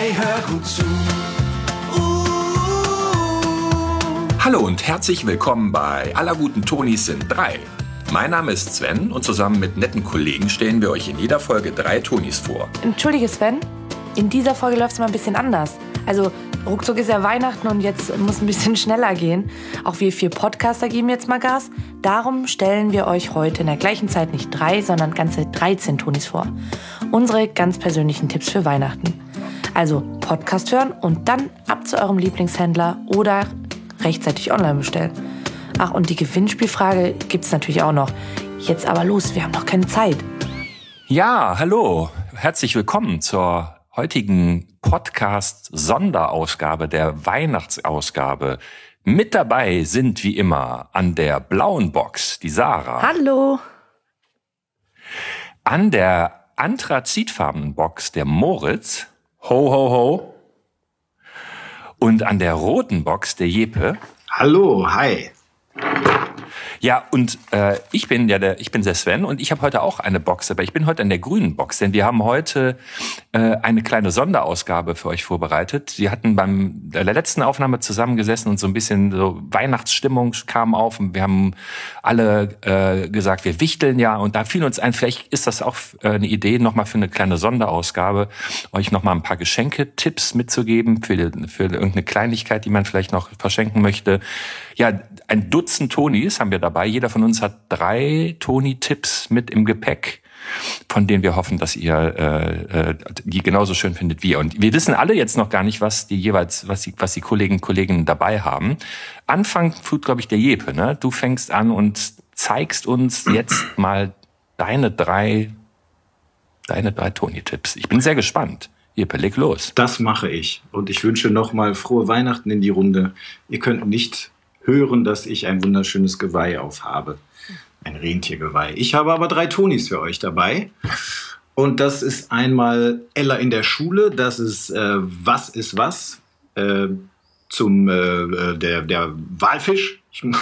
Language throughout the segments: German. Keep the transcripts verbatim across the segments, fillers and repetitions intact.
Hey, hör gut zu. Hallo und herzlich willkommen bei Aller guten Tonis sind drei. Mein Name ist Sven und zusammen mit netten Kollegen stellen wir euch in jeder Folge drei Tonis vor. Entschuldige Sven, in dieser Folge läuft es mal ein bisschen anders. Also ruckzuck ist ja Weihnachten und jetzt muss ein bisschen schneller gehen. Auch wir vier Podcaster geben jetzt mal Gas. Darum stellen wir euch heute in der gleichen Zeit nicht drei, sondern ganze dreizehn Tonis vor. Unsere ganz persönlichen Tipps für Weihnachten. Also Podcast hören und dann ab zu eurem Lieblingshändler oder rechtzeitig online bestellen. Ach, und die Gewinnspielfrage gibt's natürlich auch noch. Jetzt aber los, wir haben noch keine Zeit. Ja, hallo. Herzlich willkommen zur heutigen Podcast-Sonderausgabe, der Weihnachtsausgabe. Mit dabei sind wie immer an der blauen Box die Sarah. Hallo. An der anthrazitfarbenen Box der Moritz. Ho, ho, ho. Und an der roten Box der Jeppe. Hallo, hi. Ja, und äh, ich bin ja der, ich bin der Sven und ich habe heute auch eine Box, aber ich bin heute an der grünen Box, denn wir haben heute äh, eine kleine Sonderausgabe für euch vorbereitet. Wir hatten beim der letzten Aufnahme zusammengesessen und so ein bisschen so Weihnachtsstimmung kam auf und wir haben alle äh, gesagt, wir wichteln ja und da fiel uns ein, vielleicht ist das auch äh, eine Idee, nochmal für eine kleine Sonderausgabe, euch nochmal ein paar Geschenke-Tipps mitzugeben für, die, für irgendeine Kleinigkeit, die man vielleicht noch verschenken möchte. Ja, ein Dutzend Tonis haben wir dabei. Jeder von uns hat drei Toni-Tipps mit im Gepäck, von denen wir hoffen, dass ihr äh, äh, die genauso schön findet wie ihr. Und wir wissen alle jetzt noch gar nicht, was die jeweils, was die, was die Kollegen und Kolleginnen dabei haben. Anfang tut, glaube ich, der Jeppe, ne? Du fängst an und zeigst uns jetzt mal deine drei, deine drei Toni-Tipps. Ich bin sehr gespannt. Jeppe, leg los. Das mache ich. Und ich wünsche nochmal frohe Weihnachten in die Runde. Ihr könnt nicht hören, dass ich ein wunderschönes Geweih aufhabe. Ein Rentiergeweih. Ich habe aber drei Tonis für euch dabei. Und das ist einmal Ella in der Schule. Das ist äh, Was ist was? Äh, zum äh, der, der Walfisch.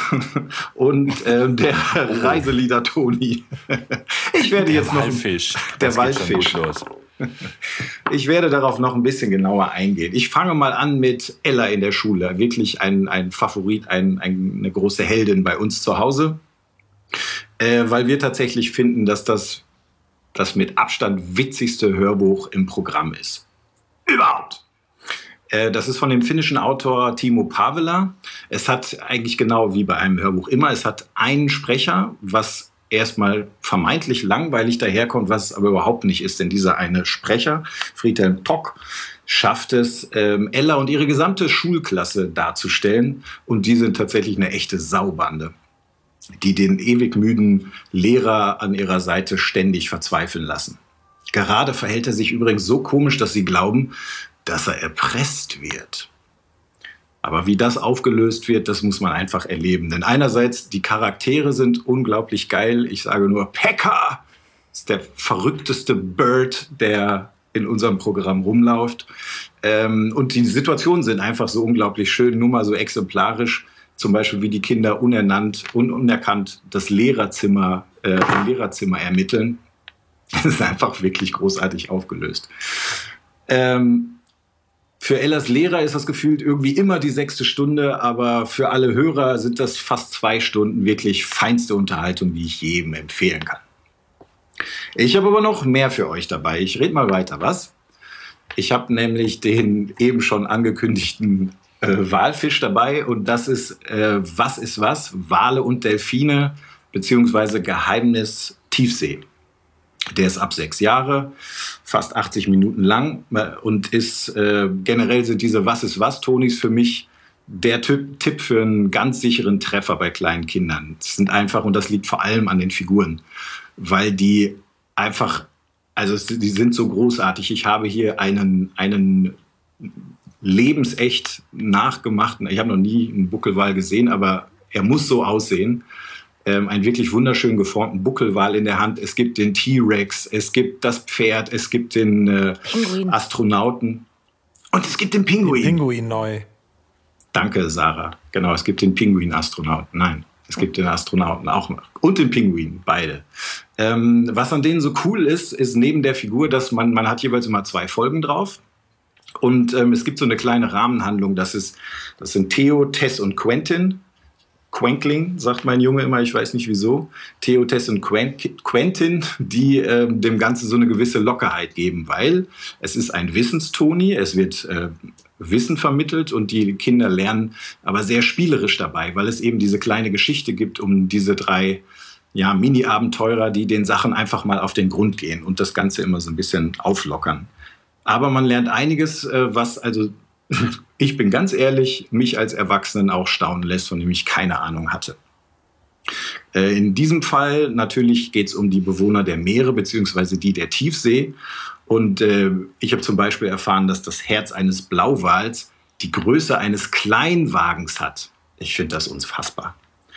Und äh, der Reiselieder-Toni. Ich werde der jetzt Walfisch. noch... Der das Walfisch. Los. Ich werde darauf noch ein bisschen genauer eingehen. Ich fange mal an mit Ella in der Schule. Wirklich ein, ein Favorit, ein, ein, eine große Heldin bei uns zu Hause. Äh, weil wir tatsächlich finden, dass das das mit Abstand witzigste Hörbuch im Programm ist. Überhaupt. Äh, das ist von dem finnischen Autor Timo Pavela. Es hat eigentlich genau wie bei einem Hörbuch immer, es hat einen Sprecher, was erstmal vermeintlich langweilig daherkommt, was es aber überhaupt nicht ist. Denn dieser eine Sprecher, Friedhelm Tock, schafft es, ähm, Ella und ihre gesamte Schulklasse darzustellen. Und die sind tatsächlich eine echte Saubande, die den ewig müden Lehrer an ihrer Seite ständig verzweifeln lassen. Gerade verhält er sich übrigens so komisch, dass sie glauben, dass er erpresst wird. Aber wie das aufgelöst wird, das muss man einfach erleben. Denn einerseits, die Charaktere sind unglaublich geil. Ich sage nur, Pekka ist der verrückteste Bird, der in unserem Programm rumläuft. Ähm, und die Situationen sind einfach so unglaublich schön, nur mal so exemplarisch. Zum Beispiel, wie die Kinder unernannt und unerkannt das Lehrerzimmer, äh, im Lehrerzimmer ermitteln. Das ist einfach wirklich großartig aufgelöst. Ähm, Für Ellas Lehrer ist das gefühlt irgendwie immer die sechste Stunde, aber für alle Hörer sind das fast zwei Stunden wirklich feinste Unterhaltung, die ich jedem empfehlen kann. Ich habe aber noch mehr für euch dabei. Ich rede mal weiter, was? Ich habe nämlich den eben schon angekündigten äh, Walfisch dabei und das ist äh, Was ist was? Wale und Delfine beziehungsweise Geheimnis Tiefsee. Der ist ab sechs Jahre, fast achtzig Minuten lang und ist äh, generell sind diese Was ist was Tonis für mich der Typ, Tipp für einen ganz sicheren Treffer bei kleinen Kindern. Das sind einfach, und das liegt vor allem an den Figuren, weil die einfach, also die sind so großartig. Ich habe hier einen, einen lebensecht nachgemachten, ich habe noch nie einen Buckelwal gesehen, aber er muss so aussehen. Ähm, einen wirklich wunderschön geformten Buckelwal in der Hand. Es gibt den T-Rex, es gibt das Pferd, es gibt den äh, Astronauten und es gibt den Pinguin. Den Pinguin neu. Danke, Sarah. Genau, es gibt den Pinguin-Astronauten. Nein, es gibt den Astronauten auch noch. Und den Pinguin, beide. Ähm, was an denen so cool ist, ist neben der Figur, dass man, man hat jeweils immer zwei Folgen drauf. Und ähm, es gibt so eine kleine Rahmenhandlung, das, ist, das sind Theo, Tess und Quentin. Quenkling, sagt mein Junge immer, ich weiß nicht wieso. Theo, Tess und Quentin, die äh, dem Ganzen so eine gewisse Lockerheit geben, weil es ist ein Wissenstoni, es wird äh, Wissen vermittelt und die Kinder lernen aber sehr spielerisch dabei, weil es eben diese kleine Geschichte gibt um diese drei ja, Mini-Abenteurer, die den Sachen einfach mal auf den Grund gehen und das Ganze immer so ein bisschen auflockern. Aber man lernt einiges, äh, was also ich bin ganz ehrlich, mich als Erwachsenen auch staunen lässt, von dem ich keine Ahnung hatte. Äh, in diesem Fall natürlich geht es um die Bewohner der Meere beziehungsweise die der Tiefsee. Und äh, ich habe zum Beispiel erfahren, dass das Herz eines Blauwals die Größe eines Kleinwagens hat. Ich finde das unfassbar.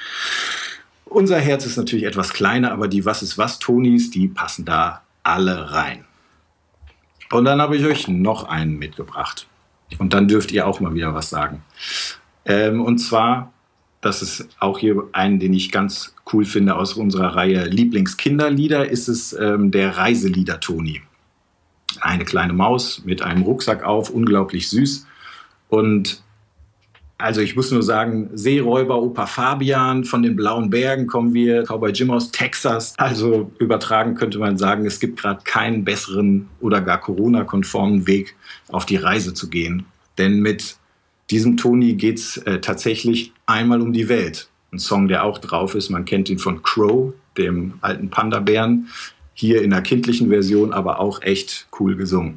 Unser Herz ist natürlich etwas kleiner, aber die Was-ist-was-Tonis, die passen da alle rein. Und dann habe ich euch noch einen mitgebracht. Und dann dürft ihr auch mal wieder was sagen. Ähm, und zwar, das ist auch hier einen, den ich ganz cool finde aus unserer Reihe Lieblingskinderlieder, ist es ähm, der Reiselieder-Toni. Eine kleine Maus mit einem Rucksack auf, unglaublich süß. Und also ich muss nur sagen, Seeräuber, Opa Fabian, von den Blauen Bergen kommen wir, Cowboy Jim aus Texas. Also übertragen könnte man sagen, es gibt gerade keinen besseren oder gar Corona-konformen Weg, auf die Reise zu gehen. Denn mit diesem Toni geht es äh, tatsächlich einmal um die Welt. Ein Song, der auch drauf ist, man kennt ihn von Crow, dem alten Panda-Bären. Hier in der kindlichen Version, aber auch echt cool gesungen.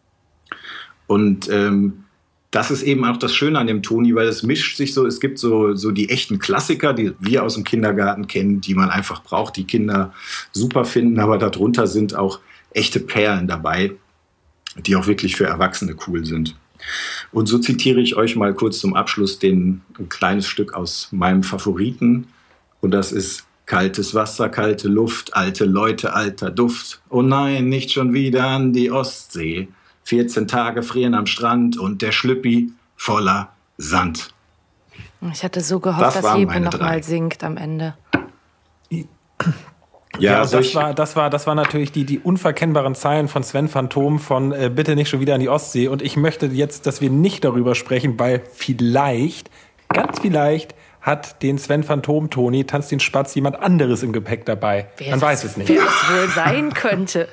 Und ähm, das ist eben auch das Schöne an dem Toni, weil es mischt sich so, es gibt so, so die echten Klassiker, die wir aus dem Kindergarten kennen, die man einfach braucht, die Kinder super finden, aber darunter sind auch echte Perlen dabei, die auch wirklich für Erwachsene cool sind. Und so zitiere ich euch mal kurz zum Abschluss den, ein kleines Stück aus meinem Favoriten. Und das ist: Kaltes Wasser, kalte Luft, alte Leute, alter Duft. Oh nein, nicht schon wieder an die Ostsee. vierzehn Tage frieren am Strand und der Schlüppi voller Sand. Ich hatte so gehofft, Das dass waren Hebe meine noch drei. mal singt am Ende. Ja, Ja, das, solch- war, das, war, das war natürlich die, die unverkennbaren Zeilen von Sven Phantom von äh, Bitte nicht schon wieder an die Ostsee. Und ich möchte jetzt, dass wir nicht darüber sprechen, weil vielleicht, ganz vielleicht, hat den Sven Phantom Toni Tanz den Spatz jemand anderes im Gepäck dabei. Wer Man das- weiß es nicht. Wer es wohl sein könnte.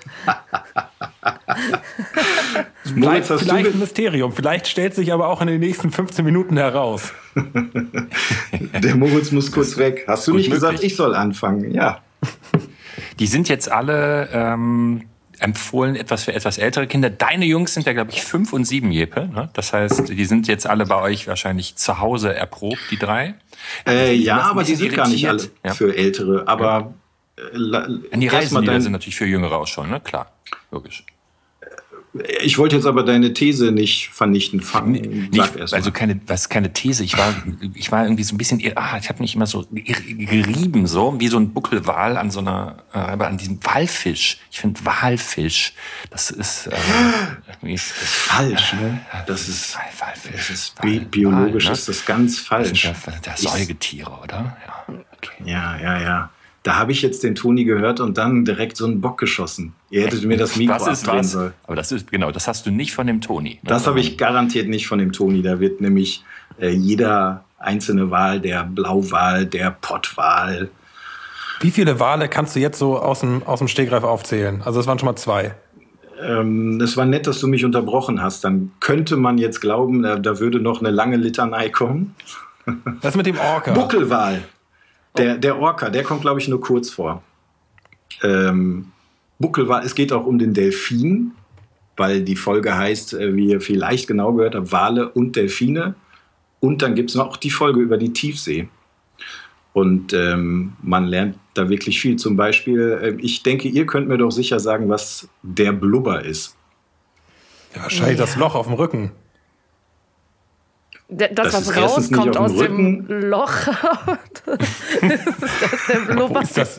Moritz, Bleibt hast vielleicht du ein Mysterium. Vielleicht stellt sich aber auch in den nächsten fünfzehn Minuten heraus. Der Moritz muss kurz weg. Hast du Gut nicht gesagt, möglich. ich soll anfangen? Ja. Die sind jetzt alle ähm, empfohlen, etwas für etwas ältere Kinder. Deine Jungs sind ja, glaube ich, fünf und sieben, Jeppe. Ne? Das heißt, die sind jetzt alle bei euch wahrscheinlich zu Hause erprobt, die drei. Äh, Die ja, sind ein aber die bisschen sind gar nicht alle irritiert. Ja. für Ältere. Aber äh, la- Die erst mal Reisenlieder dein- sind natürlich für Jüngere auch schon, ne? Klar, logisch. Ich wollte jetzt aber deine These nicht vernichten. Fang, Nicht, sag erst mal. also keine, was keine These. Ich war, ich war irgendwie so ein bisschen, irr- ah, ich habe mich immer so irr- gerieben, so wie so ein Buckelwal an so einer, äh, aber an diesem Walfisch. Ich finde Walfisch, das ist, äh, irgendwie ist das, falsch, ne? Das ist, Wal- Walfisch. das ist Wal- bi biologisch Wal, ne? ist das ganz Das falsch. sind ja, der Säugetiere, oder? Ja. Okay. Ja, ja, ja. Da habe ich jetzt den Toni gehört und dann direkt so einen Bock geschossen. Ihr hättet mir das Mikro Was ist abdrehen was? sollen. Aber das ist, genau, das hast du nicht von dem Toni. Ne? Das habe ich garantiert nicht von dem Toni. Da wird nämlich äh, jeder einzelne Wal, der Blauwal, der Pottwal. Wie viele Wale kannst du jetzt so aus dem, aus dem Stegreif aufzählen? Also es waren schon mal zwei. Ähm, es war nett, dass du mich unterbrochen hast. Dann könnte man jetzt glauben, da, da würde noch eine lange Litanei kommen. Das mit dem Orca. Buckelwal. Der, der Orca, der kommt, glaube ich, nur kurz vor. Ähm, Buckelwal, es geht auch um den Delfin, weil die Folge heißt, äh, wie ihr vielleicht genau gehört habt, Wale und Delfine. Und dann gibt es noch die Folge über die Tiefsee. Und ähm, man lernt da wirklich viel. Zum Beispiel, äh, ich denke, ihr könnt mir doch sicher sagen, was der Blubber ist. Ja, wahrscheinlich das Loch auf dem Rücken. Das, Das was ist erstens nicht rauskommt auf aus dem dem Loch. ist das der Blubber? Ist das,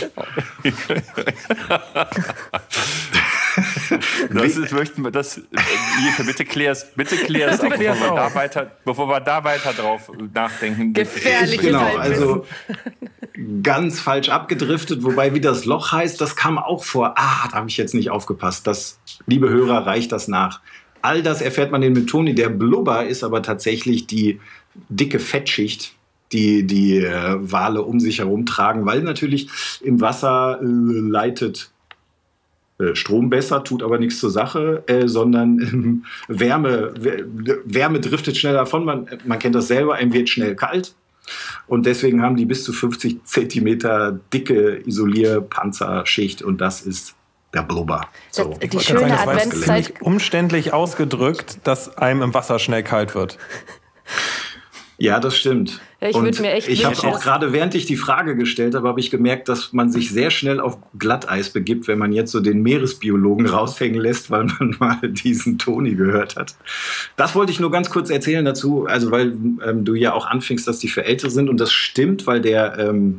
Das ist, möchten wir, das, Jeppe, bitte klär's, bitte klär's, Bitte auf, klär's bevor, wir auf. da weiter, bevor wir da weiter drauf nachdenken. Gefährliches Genau, Halbwissen. also ganz falsch abgedriftet, wobei wie das Loch heißt, das kam auch vor. Ah, da habe ich jetzt nicht aufgepasst. Das, liebe Hörer, reicht das nach. all das erfährt man in Toni. Der Blubber ist aber tatsächlich die dicke Fettschicht, die die äh, Wale um sich herum tragen, weil natürlich im Wasser äh, leitet äh, Strom besser, tut aber nichts zur Sache, äh, sondern äh, Wärme, Wärme driftet schnell davon. Man, man kennt das selber, einem wird schnell kalt. Und deswegen haben die bis zu fünfzig Zentimeter dicke Isolierpanzerschicht und das ist der Blubber. So. Das, die schöne sagen, das Adventszeit. Ziemlich umständlich ausgedrückt, dass einem im Wasser schnell kalt wird. Ja, das stimmt. Ja, ich würde mir echt ich habe wünschen, auch gerade, während ich die Frage gestellt habe, habe ich gemerkt, dass man sich sehr schnell auf Glatteis begibt, wenn man jetzt so den Meeresbiologen raushängen lässt, weil man mal diesen Toni gehört hat. Das wollte ich nur ganz kurz erzählen dazu, also weil ähm, du ja auch anfingst, dass die für Ältere sind und das stimmt, weil der ähm,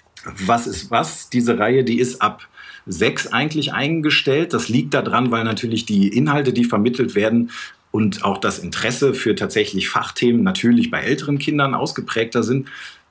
Was ist was, diese Reihe, die ist ab sechs eigentlich eingestellt. Das liegt daran, weil natürlich die Inhalte, die vermittelt werden, und auch das Interesse für tatsächlich Fachthemen natürlich bei älteren Kindern ausgeprägter sind.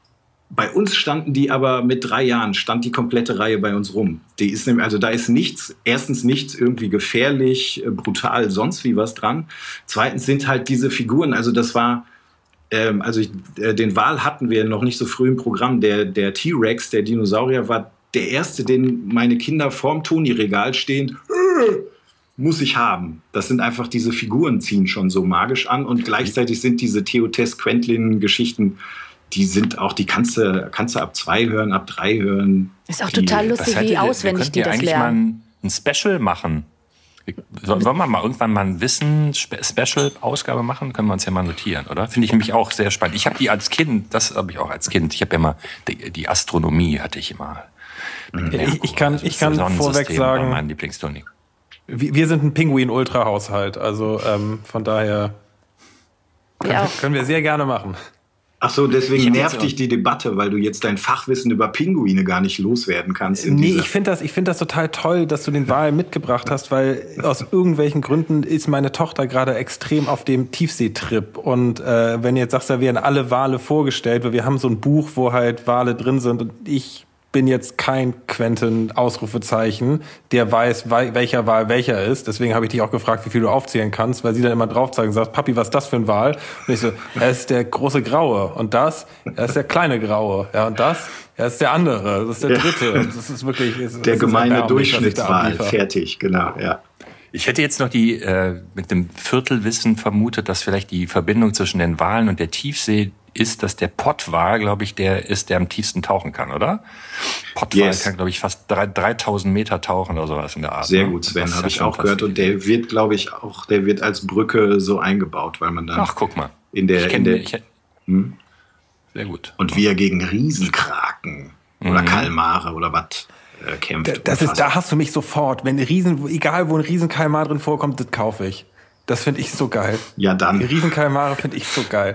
Bei uns standen die aber mit drei Jahren, stand die komplette Reihe bei uns rum. Die ist nämlich, also da ist nichts, erstens nichts irgendwie gefährlich, brutal, sonst wie was dran. Zweitens sind halt diese Figuren, also das war, ähm, also ich, äh, den Wal hatten wir noch nicht so früh im Programm. Der, der T-Rex, der Dinosaurier, war der erste, den meine Kinder vorm Toni-Regal stehend äh, muss ich haben. Das sind einfach, diese Figuren ziehen schon so magisch an und gleichzeitig sind diese Theotes Quentlin-Geschichten, die sind auch, die kannst du, kannst du ab zwei hören, ab drei hören. Ist auch die, total lustig, wie auswendig die das lernen. Wir eigentlich mal ein Special machen. Sollen wir mal irgendwann mal ein Wissen-Special-Ausgabe machen? Können wir uns ja mal notieren, oder? Finde ich nämlich auch sehr spannend. Ich habe die als Kind, das habe ich auch als Kind, ich habe ja immer, die, die Astronomie hatte ich immer. Ich, ich kann, ich kann vorweg sagen, mein Lieblingstoni. Wir sind ein Pinguin-Ultra-Haushalt, also ähm, von daher können, ja. können wir sehr gerne machen. Ach so, deswegen nervt dich die Debatte, weil du jetzt dein Fachwissen über Pinguine gar nicht loswerden kannst. Nee, ich finde das, ich find das total toll, dass du den Wal mitgebracht hast, weil aus irgendwelchen Gründen ist meine Tochter gerade extrem auf dem Tiefseetrip. Und äh, wenn du jetzt sagst, da werden alle Wale vorgestellt, weil wir haben so ein Buch, wo halt Wale drin sind und ich bin jetzt kein Quentin-Ausrufezeichen, der weiß, welcher Wal welcher ist. Deswegen habe ich dich auch gefragt, wie viel du aufzählen kannst, weil sie dann immer drauf zeigen und sagt, Papi, was ist das für ein Wal? Und ich so, er ist der große Graue. Und das, er ist der kleine Graue. Ja, und das, er ist der andere. Das ist der dritte. Und das ist wirklich, das der ist gemeine Durchschnittswal. Fertig, genau, ja. Ich hätte jetzt noch die äh, mit dem Viertelwissen vermutet, dass vielleicht die Verbindung zwischen den Walen und der Tiefsee ist, dass der Pottwal, glaube ich, der ist, der am tiefsten tauchen kann, oder? Pottwal yes. kann, glaube ich, fast dreitausend Meter tauchen oder sowas in der Art. Sehr gut, Sven, habe ich auch gehört. Und der wird, glaube ich, auch, der wird als Brücke so eingebaut, weil man dann. Ach, guck mal. In der, ich in der, ich, hm? Sehr gut. Und wie er gegen Riesenkraken mhm. oder Kalmare oder was äh, kämpft. Das ist, da hast du mich sofort. Wenn Riesen, egal wo ein Riesenkalmar drin vorkommt, das kaufe ich. Das finde ich so geil. Ja, dann. Die Riesenkalmare finde ich so geil.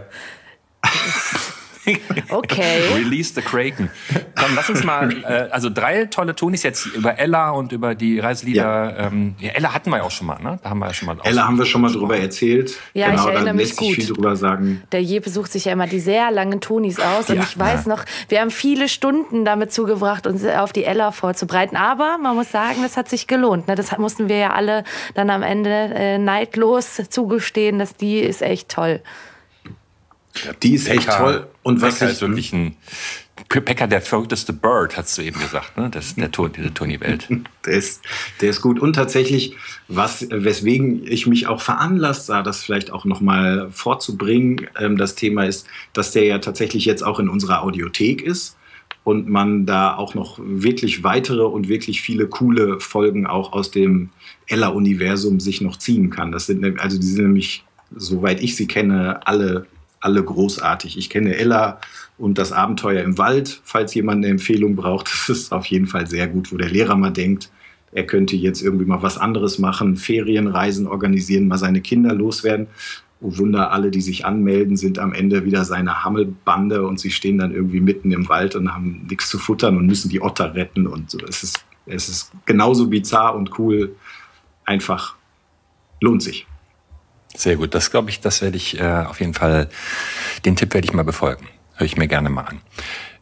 Okay. Release the Kraken. Komm, lass uns mal, äh, also drei tolle Tonis jetzt über Ella und über die Reiselieder. Ja. Ähm, ja, Ella hatten wir ja auch schon mal, ne? Da haben wir ja schon mal. Ella haben wir schon mal drüber erzählt. Ja, genau, ich erinnere da mich lässt gut. sich viel drüber sagen. Der Jeppe sucht sich ja immer die sehr langen Tonis aus. Und ja, ich weiß ja. noch, wir haben viele Stunden damit zugebracht, uns auf die Ella vorzubereiten. Aber man muss sagen, das hat sich gelohnt. Ne? Das mussten wir ja alle dann am Ende äh, neidlos zugestehen, dass die ist echt toll. Die ist echt Pekka, toll. Und was Pekka ich, ist wirklich ein Pekka, der verrückteste Bird, hast du eben gesagt, ne? Das ist der Ton, diese Toni-Welt. Der ist, der ist gut. Und tatsächlich, was, weswegen ich mich auch veranlasst sah, das vielleicht auch nochmal vorzubringen, ähm, das Thema ist, dass der ja tatsächlich jetzt auch in unserer Audiothek ist und man da auch noch wirklich weitere und wirklich viele coole Folgen auch aus dem Ella-Universum sich noch ziehen kann. Das sind, also die sind nämlich, soweit ich sie kenne, alle alle großartig. Ich kenne Ella und das Abenteuer im Wald. Falls jemand eine Empfehlung braucht, das ist auf jeden Fall sehr gut, wo der Lehrer mal denkt, er könnte jetzt irgendwie mal was anderes machen, Ferienreisen organisieren, mal seine Kinder loswerden. Oh Wunder, alle, die sich anmelden, sind am Ende wieder seine Hammelbande und sie stehen dann irgendwie mitten im Wald und haben nichts zu futtern und müssen die Otter retten und so. Es ist, es ist genauso bizarr und cool. Einfach lohnt sich. Sehr gut, das glaube ich, das werde ich äh, auf jeden Fall, den Tipp werde ich mal befolgen. Höre ich mir gerne mal an.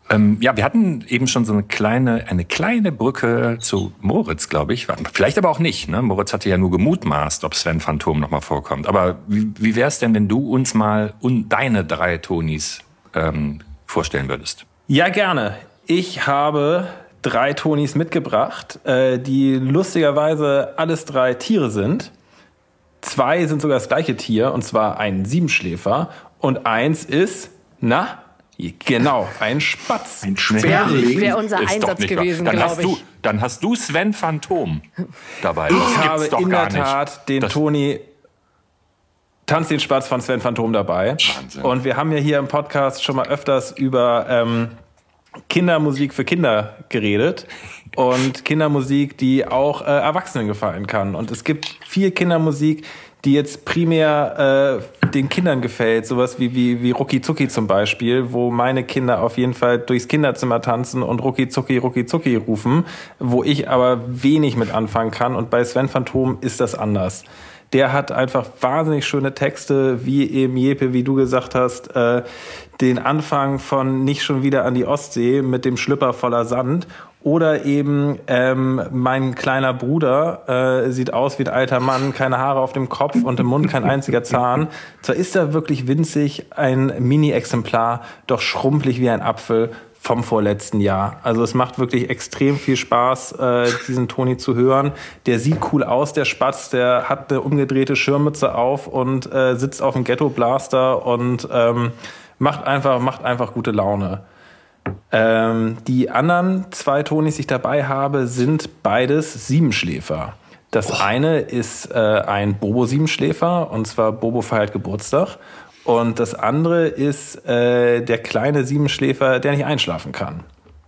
Ähm, ja, wir hatten eben schon so eine kleine, eine kleine Brücke zu Moritz, glaube ich. Vielleicht aber auch nicht. Ne? Moritz hatte ja nur gemutmaßt, ob Sven Phantom nochmal vorkommt. Aber wie, wie wäre es denn, wenn du uns mal un, deine drei Tonis ähm, vorstellen würdest? Ja, gerne. Ich habe drei Tonis mitgebracht, äh, die lustigerweise alles drei Tiere sind. Zwei sind sogar das gleiche Tier, und zwar ein Siebenschläfer. Und eins ist, na... Genau, ein Spatz. Ein Sperling. Wäre unser Ist Einsatz gewesen, glaube ich. ich. Dann hast du Sven Phantom dabei. Ich Das habe gibt's doch in gar der Tat nicht. den Das- Toni Tanz den Spatz von Sven Phantom dabei. Wahnsinn. Und wir haben ja hier im Podcast schon mal öfters über ähm, Kindermusik für Kinder geredet. Und Kindermusik, die auch äh, Erwachsenen gefallen kann. Und es gibt viel Kindermusik, die jetzt primär äh, den Kindern gefällt. Sowas wie, wie, wie Rucki Zucki zum Beispiel, wo meine Kinder auf jeden Fall durchs Kinderzimmer tanzen und Rucki Zucki, Rucki Zucki rufen, wo ich aber wenig mit anfangen kann. Und bei Sven Phantom ist das anders. Der hat einfach wahnsinnig schöne Texte, wie eben Jeppe, wie du gesagt hast, äh, den Anfang von Nicht schon wieder an die Ostsee mit dem Schlüpper voller Sand. Oder eben ähm, mein kleiner Bruder äh, sieht aus wie ein alter Mann, keine Haare auf dem Kopf und im Mund kein einziger Zahn. Zwar ist er wirklich winzig, ein Mini-Exemplar, doch schrumpelig wie ein Apfel vom vorletzten Jahr. Also es macht wirklich extrem viel Spaß, äh, diesen Toni zu hören. Der sieht cool aus, der Spatz, der hat eine umgedrehte Schirmmütze auf und äh, sitzt auf dem Ghetto-Blaster und ähm, macht einfach, macht einfach gute Laune. Ähm, die anderen zwei Tonis, die ich dabei habe, sind beides Siebenschläfer. Das oh. eine ist äh, ein Bobo-Siebenschläfer, und zwar Bobo feiert Geburtstag. Und das andere ist äh, der kleine Siebenschläfer, der nicht einschlafen kann.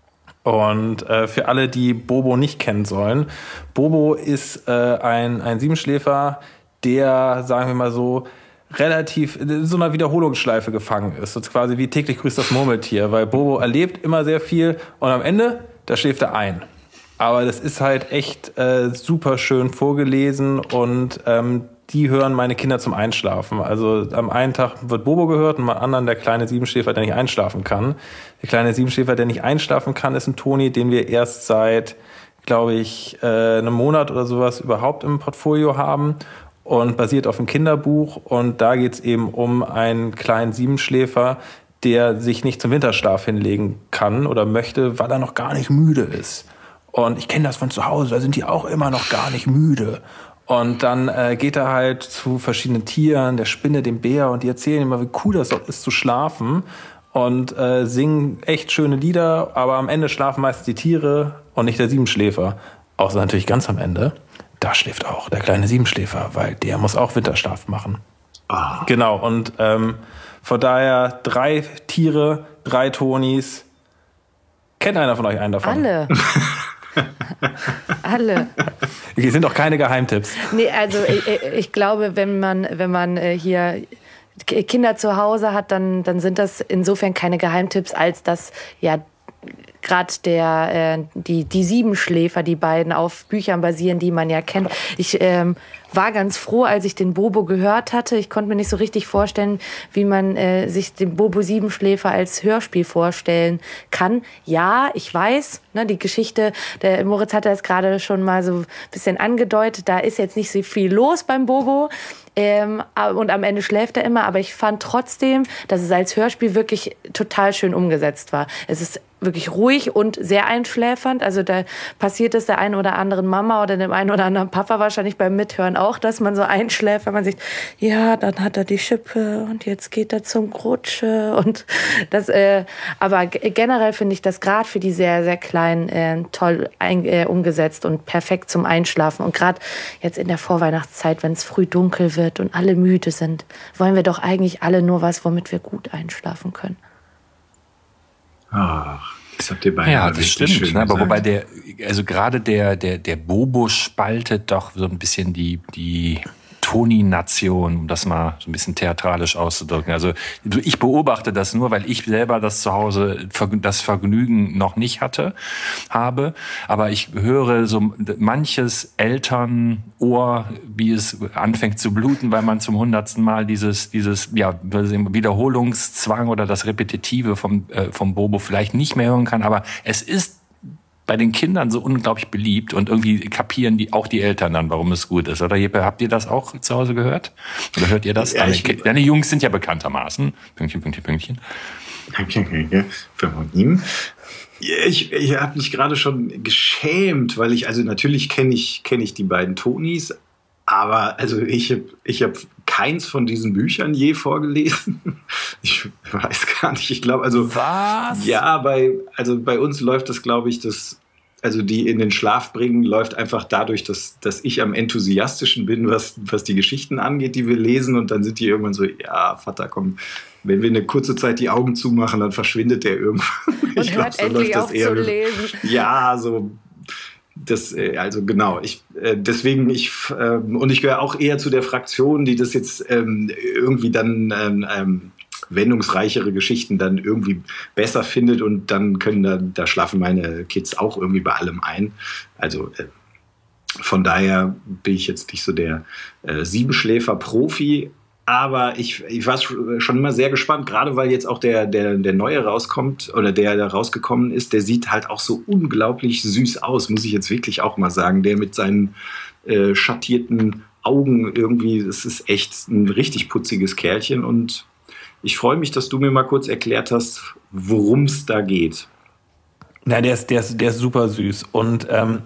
Und äh, für alle, die Bobo nicht kennen sollen, Bobo ist äh, ein, ein Siebenschläfer, der, sagen wir mal so, relativ in so einer Wiederholungsschleife gefangen ist. So quasi wie täglich grüßt das Murmeltier, weil Bobo erlebt immer sehr viel und am Ende, da schläft er ein. Aber das ist halt echt äh, super schön vorgelesen und ähm, die hören meine Kinder zum Einschlafen. Also am einen Tag wird Bobo gehört und am anderen der kleine Siebenschläfer, der nicht einschlafen kann. Der kleine Siebenschläfer, der nicht einschlafen kann, ist ein Toni, den wir erst seit, glaube ich, äh, einem Monat oder sowas überhaupt im Portfolio haben. Und basiert auf einem Kinderbuch. Und da geht es eben um einen kleinen Siebenschläfer, der sich nicht zum Winterschlaf hinlegen kann oder möchte, weil er noch gar nicht müde ist. Und ich kenne das von zu Hause, da sind die auch immer noch gar nicht müde. Und dann äh, geht er halt zu verschiedenen Tieren, der Spinne, dem Bär, und die erzählen immer, wie cool das ist zu schlafen. Und äh, singen echt schöne Lieder, aber am Ende schlafen meistens die Tiere und nicht der Siebenschläfer. Außer natürlich ganz am Ende. Da schläft auch der kleine Siebenschläfer, weil der muss auch Winterschlaf machen. Ah. Genau, und ähm, von daher drei Tiere, drei Tonis. Kennt einer von euch einen davon? Alle. Alle. Hier sind doch keine Geheimtipps. Nee, also ich, ich glaube, wenn man, wenn man hier Kinder zu Hause hat, dann, dann sind das insofern keine Geheimtipps, als dass ja gerade der, äh, die, die Siebenschläfer, die beiden auf Büchern basieren, die man ja kennt. Ich ähm, war ganz froh, als ich den Bobo gehört hatte. Ich konnte mir nicht so richtig vorstellen, wie man äh, sich den Bobo Siebenschläfer als Hörspiel vorstellen kann. Ja, ich weiß, ne, die Geschichte, der Moritz hat das gerade schon mal so ein bisschen angedeutet, da ist jetzt nicht so viel los beim Bobo. Ähm, und am Ende schläft er immer, aber ich fand trotzdem, dass es als Hörspiel wirklich total schön umgesetzt war. Es ist wirklich ruhig und sehr einschläfernd. Also da passiert es der einen oder anderen Mama oder dem einen oder anderen Papa wahrscheinlich beim Mithören auch, dass man so einschläft, wenn man sich, ja, dann hat er die Schippe und jetzt geht er zum Grutsche und das. Äh, aber g- generell finde ich das gerade für die sehr sehr kleinen äh, toll ein, äh, umgesetzt und perfekt zum Einschlafen. Und gerade jetzt in der Vorweihnachtszeit, wenn es früh dunkel wird und alle müde sind, wollen wir doch eigentlich alle nur was, womit wir gut einschlafen können. Ach, das habt ihr beide ja, das richtig stimmt. schön Ne? Aber gesagt. wobei der, also gerade der, der, der Bobo spaltet doch so ein bisschen die, die Toni-Nation, um das mal so ein bisschen theatralisch auszudrücken. Also ich beobachte das nur, weil ich selber das zu Hause, das Vergnügen noch nicht hatte, habe. Aber ich höre so manches Elternohr, wie es anfängt zu bluten, weil man zum hundertsten Mal dieses, dieses ja, Wiederholungszwang oder das Repetitive vom, äh, vom Bobo vielleicht nicht mehr hören kann. Aber es ist bei den Kindern so unglaublich beliebt und irgendwie kapieren die auch die Eltern dann, warum es gut ist. Oder Jeppe, habt ihr das auch zu Hause gehört? Oder hört ihr das? Ja, deine, deine Jungs sind ja bekanntermaßen. Pünktchen, Pünktchen, Pünktchen. Für ihn. Ich, ich habe mich gerade schon geschämt, weil ich, also natürlich kenne ich, kenn ich die beiden Tonis, aber also ich habe ich hab keins von diesen Büchern je vorgelesen. Ich weiß gar nicht, ich glaube, also was? Ja, bei, also bei uns läuft das, glaube ich, das, also die in den Schlaf bringen, läuft einfach dadurch, dass, dass ich am enthusiastischen bin, was, was die Geschichten angeht, die wir lesen. Und dann sind die irgendwann so, ja, Vater, komm, wenn wir eine kurze Zeit die Augen zumachen, dann verschwindet der irgendwann. Und ich hört glaub, so endlich auf zu lesen. Ja, so. Das, also genau, ich, äh, deswegen, ich, äh, und ich gehöre auch eher zu der Fraktion, die das jetzt ähm, irgendwie dann ähm, wendungsreichere Geschichten dann irgendwie besser findet und dann können da, da schlafen meine Kids auch irgendwie bei allem ein. Also äh, von daher bin ich jetzt nicht so der äh, Siebenschläfer-Profi, aber ich, ich war schon immer sehr gespannt, gerade weil jetzt auch der, der, der neue rauskommt oder der da rausgekommen ist, der sieht halt auch so unglaublich süß aus, muss ich jetzt wirklich auch mal sagen. Der mit seinen äh, schattierten Augen irgendwie, das ist echt ein richtig putziges Kerlchen und ich freue mich, dass du mir mal kurz erklärt hast, worum es da geht. Na, der ist, der ist, der ist super süß und ähm,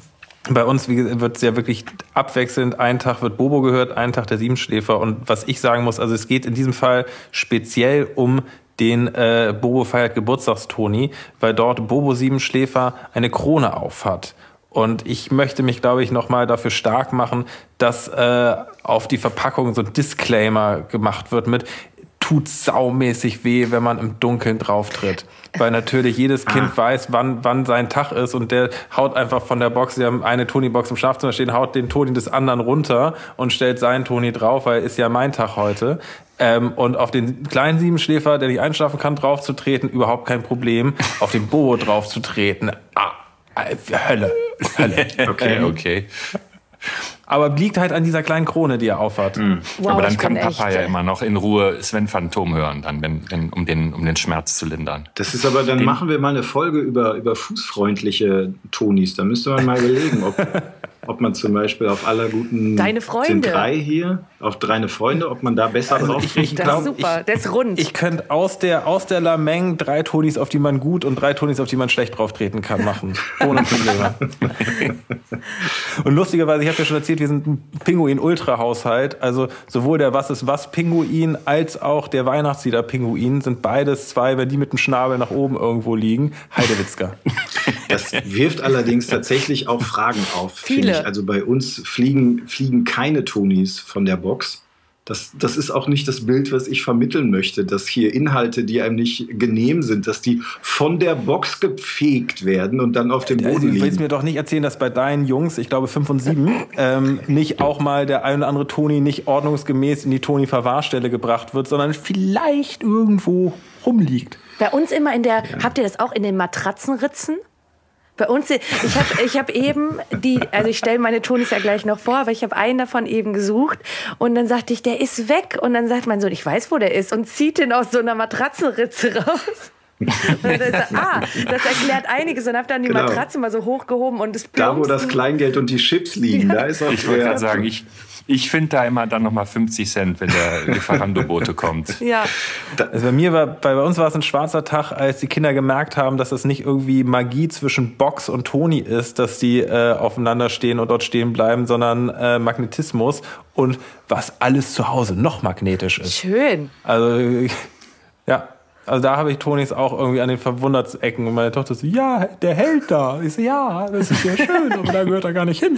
bei uns wird es ja wirklich abwechselnd. Einen Tag wird Bobo gehört, einen Tag der Siebenschläfer. Und was ich sagen muss, also es geht in diesem Fall speziell um den äh, Bobo feiert Geburtstagstoni, weil dort Bobo Siebenschläfer eine Krone aufhat. Und ich möchte mich, glaube ich, nochmal dafür stark machen, dass äh, auf die Verpackung so ein Disclaimer gemacht wird mit tut saumäßig weh, wenn man im Dunkeln drauftritt. Weil natürlich jedes Kind ah. weiß, wann, wann sein Tag ist und der haut einfach von der Box, wir haben eine Toni-Box im Schlafzimmer stehen, haut den Toni des anderen runter und stellt seinen Toni drauf, weil ist ja mein Tag heute. Ähm, und auf den kleinen Siebenschläfer, der nicht einschlafen kann, draufzutreten, überhaupt kein Problem. Auf den Bobo draufzutreten, ah, Hölle. Hölle. Okay, okay. Aber liegt halt an dieser kleinen Krone, die er aufhat. Mhm. Wow, aber dann kann Papa echt, ja immer noch in Ruhe Sven Phantom hören, dann, wenn, wenn, um, den, um den Schmerz zu lindern. Das ist aber, dann den machen wir mal eine Folge über, über fußfreundliche Tonis. Da müsste man mal überlegen, ob, ob man zum Beispiel auf aller guten Deine Freunde. Sind drei hier, auf Deine Freunde, ob man da besser also drauf ich, ich Das glaub, ist super, ich, der ist rund. Ich könnte aus der, aus der Lameng drei Tonis, auf die man gut und drei Tonis, auf die man schlecht drauf treten kann, machen. Ohne Probleme. Und lustigerweise, ich habe ja schon erzählt, wir sind ein Pinguin-Ultra-Haushalt. Also sowohl der Was-ist-was-Pinguin als auch der Weihnachtslieder-Pinguin sind beides zwei, wenn die mit dem Schnabel nach oben irgendwo liegen. Heidewitzka. Das wirft allerdings tatsächlich auch Fragen auf. Viele. Ich. Also bei uns fliegen, fliegen keine Tonis von der Box. Das, das ist auch nicht das Bild, was ich vermitteln möchte, dass hier Inhalte, die einem nicht genehm sind, dass die von der Box gepfegt werden und dann auf dem Boden liegen. Du willst mir doch nicht erzählen, dass bei deinen Jungs, ich glaube fünf und sieben, ähm, nicht auch mal der ein oder andere Toni nicht ordnungsgemäß in die Toni-Verwahrstelle gebracht wird, sondern vielleicht irgendwo rumliegt. Bei uns immer in der, ja. Habt ihr das auch in den Matratzenritzen? Bei uns, ich habe ich hab eben die, also ich stelle meine Tonis ja gleich noch vor, aber ich habe einen davon eben gesucht und dann sagte ich, der ist weg und dann sagt mein Sohn, ich weiß, wo der ist und zieht den aus so einer Matratzenritze raus. Und dann sagt, ah, das erklärt einiges und habe dann die genau. Matratze mal so hochgehoben und es da, wo das Kleingeld und die Chips liegen, ja. Da ist auch ich wollte gerade sagen, ich Ich finde da immer dann nochmal fünfzig Cent, wenn der Lieferando-Bote kommt. Ja. Also bei mir war, bei uns war es ein schwarzer Tag, als die Kinder gemerkt haben, dass es nicht irgendwie Magie zwischen Box und Toni ist, dass die äh, aufeinander stehen und dort stehen bleiben, sondern äh, Magnetismus und was alles zu Hause noch magnetisch ist. Schön. Also, ja. Also da habe ich Tonis auch irgendwie an den Verwundertsecken und meine Tochter so, ja, der hält da. Ich so, ja, das ist ja schön, aber da gehört er gar nicht hin.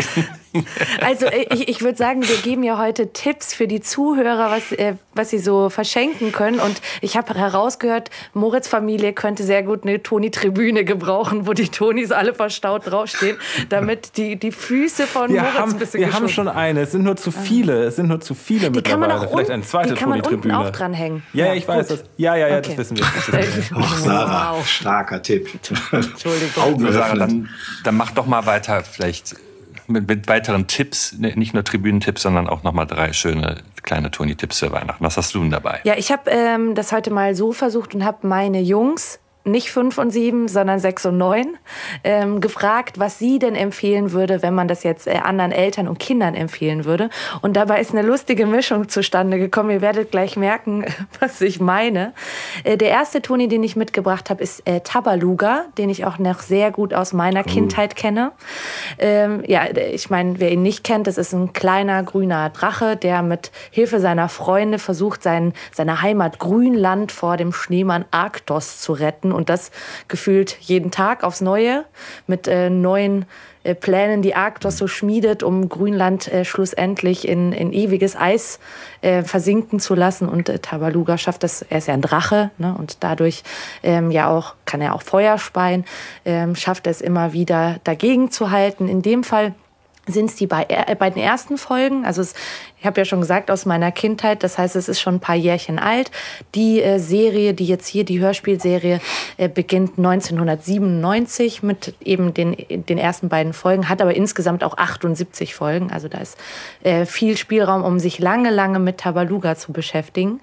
Also ich, ich würde sagen, wir geben ja heute Tipps für die Zuhörer, was, äh, was sie so verschenken können. Und ich habe herausgehört, Moritz Familie könnte sehr gut eine Toni-Tribüne gebrauchen, wo die Tonis alle verstaut draufstehen, damit die, die Füße von wir Moritz haben, ein bisschen Wir geschont. haben schon eine, es sind nur zu viele, es sind nur zu viele Die kann man mittlerweile. auch Vielleicht un- eine zweite die kann man Toni-Tribüne. unten auch dranhängen. Ja, ja, Ja, ich weiß gut. das. Ja, ja, ja, Okay. das wissen wir. Das wissen wir. Ach, Sarah, Wow. starker Tipp. Entschuldigung. Augen Sarah, öffnen. dann, dann mach doch mal weiter, vielleicht mit, mit weiteren Tipps, ne, nicht nur Tribünentipps, sondern auch nochmal drei schöne kleine Toni-Tipps für Weihnachten. Was hast du denn dabei? Ja, ich habe ähm, das heute mal so versucht und habe meine Jungs, nicht fünf und sieben, sondern sechs und neun, ähm, gefragt, was sie denn empfehlen würde, wenn man das jetzt äh, anderen Eltern und Kindern empfehlen würde. Und dabei ist eine lustige Mischung zustande gekommen. Ihr werdet gleich merken, was ich meine. Äh, der erste Toni, den ich mitgebracht habe, ist äh, Tabaluga, den ich auch noch sehr gut aus meiner Kindheit kenne. Ähm, ja, ich meine, wer ihn nicht kennt, das ist ein kleiner grüner Drache, der mit Hilfe seiner Freunde versucht, sein, seine Heimat Grünland vor dem Schneemann Arktos zu retten. Und das gefühlt jeden Tag aufs Neue mit äh, neuen äh, Plänen, die Arktos so schmiedet, um Grünland äh, schlussendlich in, in ewiges Eis äh, versinken zu lassen. Und äh, Tabaluga schafft das, er ist ja ein Drache, ne? Und dadurch ähm, ja auch, kann er auch Feuer speien, ähm, schafft es immer wieder dagegen zu halten. In dem Fall sind es die bei, äh, bei den ersten Folgen, also es, ich habe ja schon gesagt, aus meiner Kindheit, das heißt, es ist schon ein paar Jährchen alt. Die äh, Serie, die jetzt hier, die Hörspielserie, äh, beginnt neunzehnhundertsiebenundneunzig mit eben den, den ersten beiden Folgen, hat aber insgesamt auch achtundsiebzig Folgen, also da ist äh, viel Spielraum, um sich lange, lange mit Tabaluga zu beschäftigen.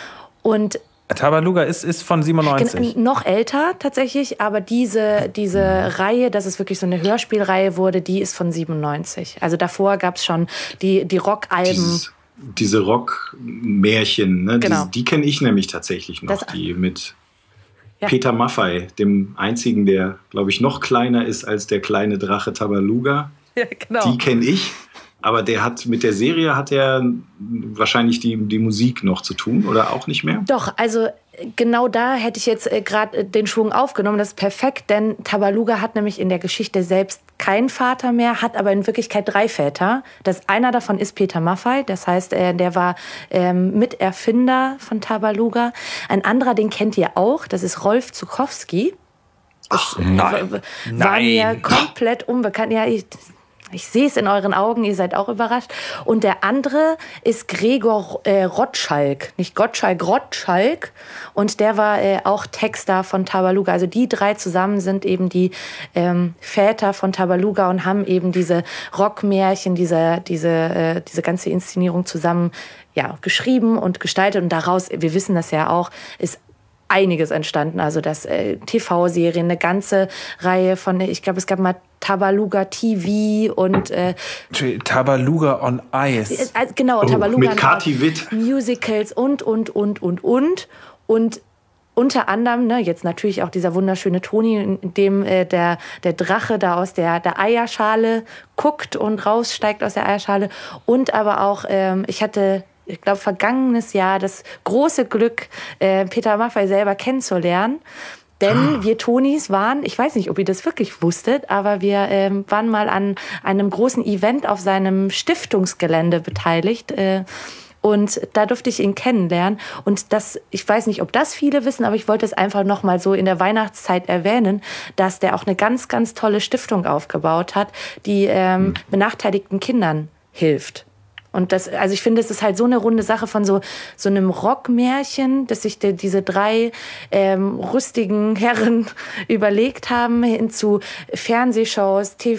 Und Tabaluga ist, ist von siebenundneunzig. Gen- noch älter tatsächlich, aber diese, diese Reihe, dass es wirklich so eine Hörspielreihe wurde, die ist von siebenundneunzig. Also davor gab es schon die, die Rockalben. Dieses, diese Rock-Märchen, ne? Genau. die, die kenne ich nämlich tatsächlich noch, Das- die mit Ja. Peter Maffay, dem einzigen, der, glaube ich, noch kleiner ist als der kleine Drache Tabaluga. Ja, genau. Die kenne ich. Aber der hat mit der Serie hat er wahrscheinlich die, die Musik noch zu tun oder auch nicht mehr? Doch, also genau da hätte ich jetzt äh, gerade den Schwung aufgenommen. Das ist perfekt, denn Tabaluga hat nämlich in der Geschichte selbst keinen Vater mehr, hat aber in Wirklichkeit drei Väter. Das, einer davon ist Peter Maffay, das heißt, äh, der war ähm, Miterfinder von Tabaluga. Ein anderer, den kennt ihr auch, das ist Rolf Zuckowski. Ach, nein. War Nein. mir komplett unbekannt. Ja, ich, ich sehe es in euren Augen, ihr seid auch überrascht. Und der andere ist Gregor äh, Rotschalk, nicht Gottschalk, Rotschalk. Und der war äh, auch Texter von Tabaluga. Also die drei zusammen sind eben die ähm, Väter von Tabaluga und haben eben diese Rockmärchen, diese, diese, äh, diese ganze Inszenierung zusammen ja, geschrieben und gestaltet. Und daraus, wir wissen das ja auch, ist einiges entstanden. Also das äh, T V-Serien, eine ganze Reihe von, ich glaube, es gab mal Tabaluga T V und äh, Tabaluga on Ice. äh, genau, Oh, Tabaluga mit und Kati Witt. Musicals und, und, und, und, und. Und unter anderem, ne, jetzt natürlich auch dieser wunderschöne Toni, in dem äh, der, der Drache da aus der, der Eierschale guckt und raussteigt aus der Eierschale. Und aber auch, ähm, ich hatte, ich glaube, vergangenes Jahr das große Glück, äh, Peter Maffay selber kennenzulernen. Denn wir Tonis waren, ich weiß nicht, ob ihr das wirklich wusstet, aber wir ähm, waren mal an einem großen Event auf seinem Stiftungsgelände beteiligt. Äh, und da durfte ich ihn kennenlernen. Und das, ich weiß nicht, ob das viele wissen, aber ich wollte es einfach noch mal so in der Weihnachtszeit erwähnen, dass der auch eine ganz, ganz tolle Stiftung aufgebaut hat, die ähm, mhm. benachteiligten Kindern hilft. Und das, also ich finde, es ist halt so eine runde Sache von so, so einem Rockmärchen, dass sich die, diese drei ähm, rüstigen Herren überlegt haben, hin zu Fernsehshows, T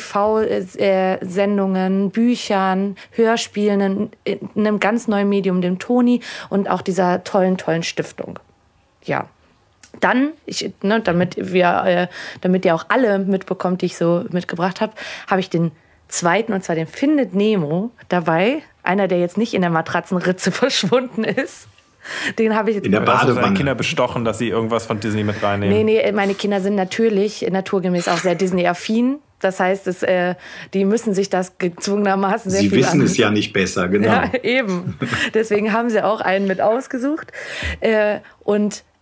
V-Sendungen, Büchern, Hörspielen, in, in einem ganz neuen Medium, dem Toni und auch dieser tollen, tollen Stiftung. Ja. Dann, ich, ne, damit wir, äh, damit ihr auch alle mitbekommt, die ich so mitgebracht habe, habe ich den zweiten, und zwar den Findet Nemo dabei. Einer, der jetzt nicht in der Matratzenritze verschwunden ist. Den habe ich jetzt in der Badewanne. Deine Kinder bestochen, dass sie irgendwas von Disney mit reinnehmen. Nee, nee, meine Kinder sind natürlich naturgemäß auch sehr Disney-affin. Das heißt, es, äh, die müssen sich das gezwungenermaßen sehr Sie viel wissen an- es ja nicht besser, genau. Ja, eben. Deswegen haben sie auch einen mit ausgesucht. Äh, und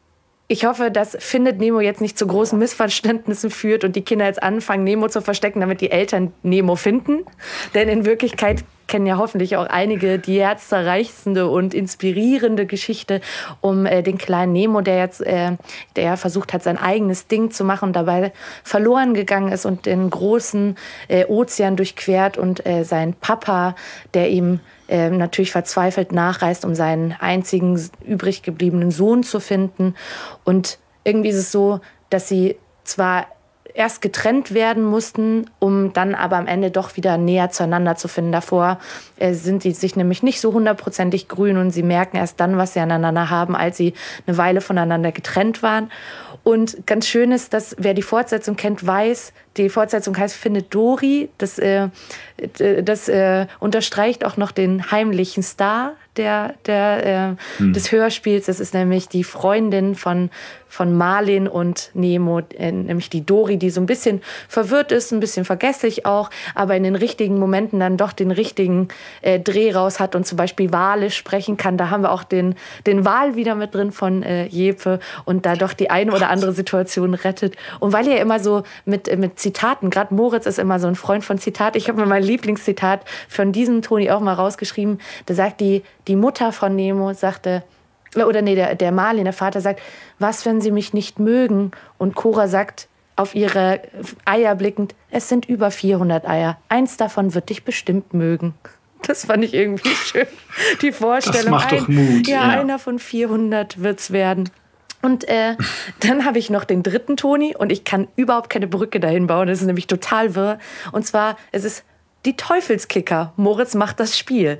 Ich hoffe, dass Findet Nemo jetzt nicht zu großen Missverständnissen führt und die Kinder jetzt anfangen, Nemo zu verstecken, damit die Eltern Nemo finden. Denn in Wirklichkeit kennen ja hoffentlich auch einige die herzzerreißende und inspirierende Geschichte um äh, den kleinen Nemo, der jetzt äh, der versucht hat, sein eigenes Ding zu machen und dabei verloren gegangen ist und den großen äh, Ozean durchquert und äh, sein Papa, der ihm äh, natürlich verzweifelt nachreist, um seinen einzigen übrig gebliebenen Sohn zu finden. Und irgendwie ist es so, dass sie zwar erst getrennt werden mussten, um dann aber am Ende doch wieder näher zueinander zu finden. Davor äh, sind sie sich nämlich nicht so hundertprozentig grün und sie merken erst dann, was sie aneinander haben, als sie eine Weile voneinander getrennt waren. Und ganz schön ist, dass wer die Fortsetzung kennt, weiß, die Fortsetzung heißt Findet Dory. Das, äh, das äh, unterstreicht auch noch den heimlichen Star der, der, äh, hm. des Hörspiels. Das ist nämlich die Freundin von, von Marlin und Nemo, äh, nämlich die Dory, die so ein bisschen verwirrt ist, ein bisschen vergesslich auch, aber in den richtigen Momenten dann doch den richtigen äh, Dreh raus hat und zum Beispiel Wale sprechen kann. Da haben wir auch den, den Wal wieder mit drin von äh, Jeppe und da doch die eine oder andere Situation rettet. Und weil ihr immer so mit, mit Zitaten, gerade Moritz ist immer so ein Freund von Zitaten. Ich habe mir mein Lieblingszitat von diesem Toni auch mal rausgeschrieben. Da sagt die, die Mutter von Nemo, sagte, oder nee, der, der Marlin, der Vater sagt, was, wenn sie mich nicht mögen? Und Cora sagt, auf ihre Eier blickend, es sind über vierhundert Eier. Eins davon wird dich bestimmt mögen. Das fand ich irgendwie schön. Die Vorstellung. Das macht ein, doch Mut. Ja, ja, einer von vierhundert wird's werden. Und äh, dann habe ich noch den dritten Toni und ich kann überhaupt keine Brücke dahin bauen. Das ist nämlich total wirr. Und zwar, es ist die Teufelskicker. Moritz macht das Spiel.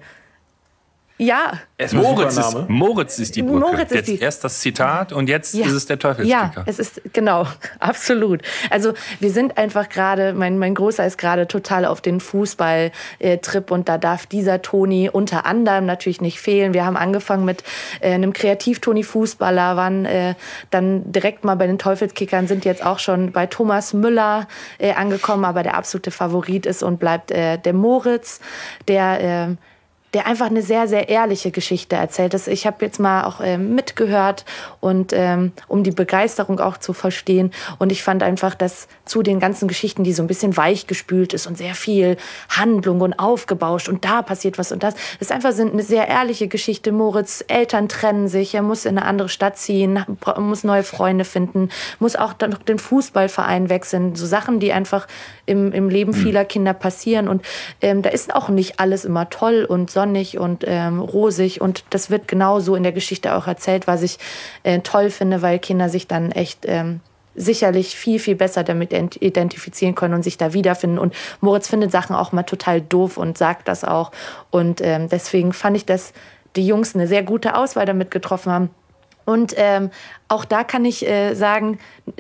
Ja. Moritz ist, Moritz ist die Brücke. Moritz ist jetzt die erst das Zitat und jetzt ja. ist es der Teufelskicker. Ja, es ist, genau, absolut. Also wir sind einfach gerade, mein, mein Großer ist gerade total auf den Fußball-Trip und da darf dieser Toni unter anderem natürlich nicht fehlen. Wir haben angefangen mit äh, einem Kreativ-Toni-Fußballer, waren äh, dann direkt mal bei den Teufelskickern, sind jetzt auch schon bei Thomas Müller äh, angekommen, aber der absolute Favorit ist und bleibt äh, der Moritz, der äh, der einfach eine sehr, sehr ehrliche Geschichte erzählt. Ich habe jetzt mal auch ähm, mitgehört, und ähm, um die Begeisterung auch zu verstehen. Und ich fand einfach, dass zu den ganzen Geschichten, die so ein bisschen weichgespült ist und sehr viel Handlung und aufgebauscht und da passiert was und das, ist einfach eine sehr ehrliche Geschichte. Moritz' Eltern trennen sich, er muss in eine andere Stadt ziehen, muss neue Freunde finden, muss auch dann den Fußballverein wechseln. So Sachen, die einfach im, im Leben vieler Kinder passieren. Und ähm, da ist auch nicht alles immer toll und sonnig und ähm, rosig, und das wird genauso in der Geschichte auch erzählt, was ich äh, toll finde, weil Kinder sich dann echt ähm, sicherlich viel, viel besser damit identifizieren können und sich da wiederfinden. Und Moritz findet Sachen auch mal total doof und sagt das auch. Und ähm, deswegen fand ich, dass die Jungs eine sehr gute Auswahl damit getroffen haben. Und ähm, auch da kann ich äh, sagen,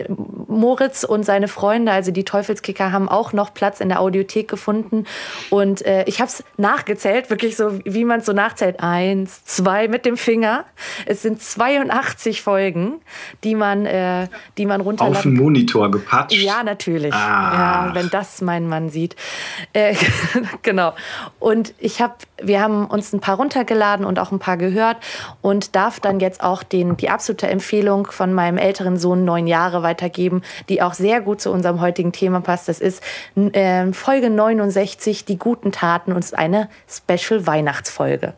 Moritz und seine Freunde, also die Teufelskicker, haben auch noch Platz in der Audiothek gefunden. Und äh, ich habe es nachgezählt, wirklich so, wie man es so nachzählt. Eins, zwei mit dem Finger. Es sind zweiundachtzig Folgen, die man, äh, die man runterladen. Auf den Monitor gepatscht? Ja, natürlich. Ah. Ja, wenn das mein Mann sieht. Äh, genau. Und ich hab, wir haben uns ein paar runtergeladen und auch ein paar gehört und darf dann jetzt auch den, die absolute Empfehlung von meinem älteren Sohn, neun Jahre, weitergeben, die auch sehr gut zu unserem heutigen Thema passt. Das ist äh, Folge neunundsechzig, die guten Taten, und ist eine Special-Weihnachtsfolge.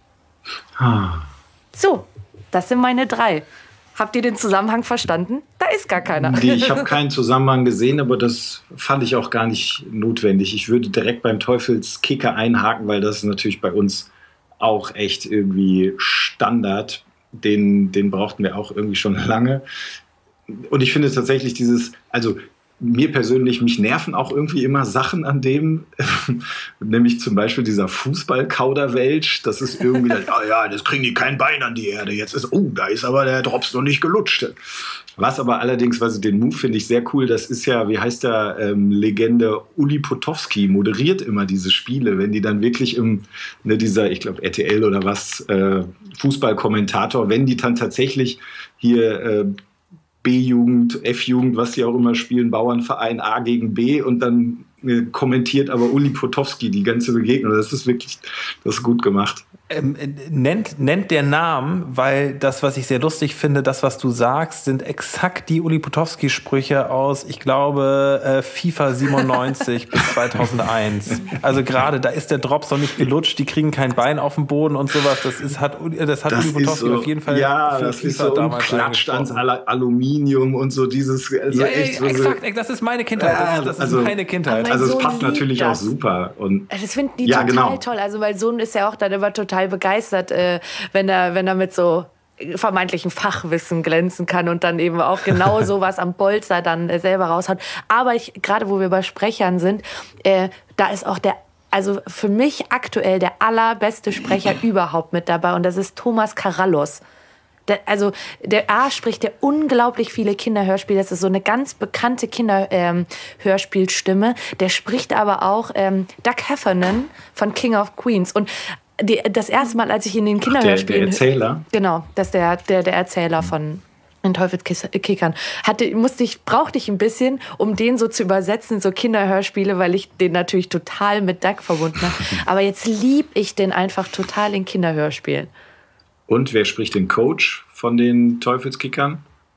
Ah. So, das sind meine drei. Habt ihr den Zusammenhang verstanden? Da ist gar keiner. Nee, ich habe keinen Zusammenhang gesehen, aber das fand ich auch gar nicht notwendig. Ich würde direkt beim Teufelskicker einhaken, weil das ist natürlich bei uns auch echt irgendwie Standard. Den, den brauchten wir auch irgendwie schon lange. Und ich finde tatsächlich dieses, also mir persönlich, mich nerven auch irgendwie immer Sachen an dem, nämlich zum Beispiel dieser Fußball-Kauderwelsch. Das ist irgendwie, oh ja, das kriegen die kein Bein an die Erde. Jetzt ist, oh, da ist aber der Drops noch nicht gelutscht. Was aber allerdings, was den Move finde ich sehr cool, das ist ja, wie heißt der, ähm, Legende Uli Potowski moderiert immer diese Spiele, wenn die dann wirklich im, ne, dieser, ich glaube R T L oder was, äh, Fußballkommentator, wenn die dann tatsächlich hier äh, B-Jugend, F-Jugend, was die auch immer spielen, Bauernverein A gegen B, und dann äh, kommentiert aber Uli Potowski die ganze Begegnung. Das ist wirklich, das ist gut gemacht. Ähm, nennt, nennt der Namen, weil das, was ich sehr lustig finde, das, was du sagst, sind exakt die Uli Potowski-Sprüche aus, ich glaube, äh, FIFA siebenundneunzig bis zweitausendeins. Also gerade, da ist der Drops noch nicht gelutscht, die kriegen kein Bein auf dem Boden und sowas. Das ist, hat, das hat Das Uli Potowski so, auf jeden Fall ja, für das FIFA ist so damals klatscht ans eingesprochen. Aluminium und so dieses. Also Ja, echt so, exakt, das ist meine Kindheit. Ja, Das ist also- meine Kindheit. Mein Also es Sohn passt liebt natürlich das. auch super. Und Das finden die Ja, total genau. toll. Also mein Sohn ist ja auch dann immer total begeistert, äh, wenn er, wenn er mit so vermeintlichen Fachwissen glänzen kann und dann eben auch genau sowas am Bolzer dann äh, selber raushaut. Aber ich, gerade wo wir bei Sprechern sind, äh, da ist auch der, also für mich aktuell der allerbeste Sprecher überhaupt mit dabei und das ist Thomas Karallos. Der, also der A spricht ja unglaublich viele Kinderhörspiele. Das ist so eine ganz bekannte Kinderhörspielstimme. Ähm, der spricht aber auch ähm, Doug Heffernan von King of Queens. Und die, das erste Mal, als ich in den der, der Kinderhörspielen... Erzähler. Genau, das ist der, der, der Erzähler von den Teufelskickern. Hatte, musste ich, brauchte ich ein bisschen, um den so zu übersetzen, so Kinderhörspiele, weil ich den natürlich total mit Doug verbunden habe. Aber jetzt lieb ich den einfach total in Kinderhörspielen. Und wer spricht den Coach von den Teufelskickern?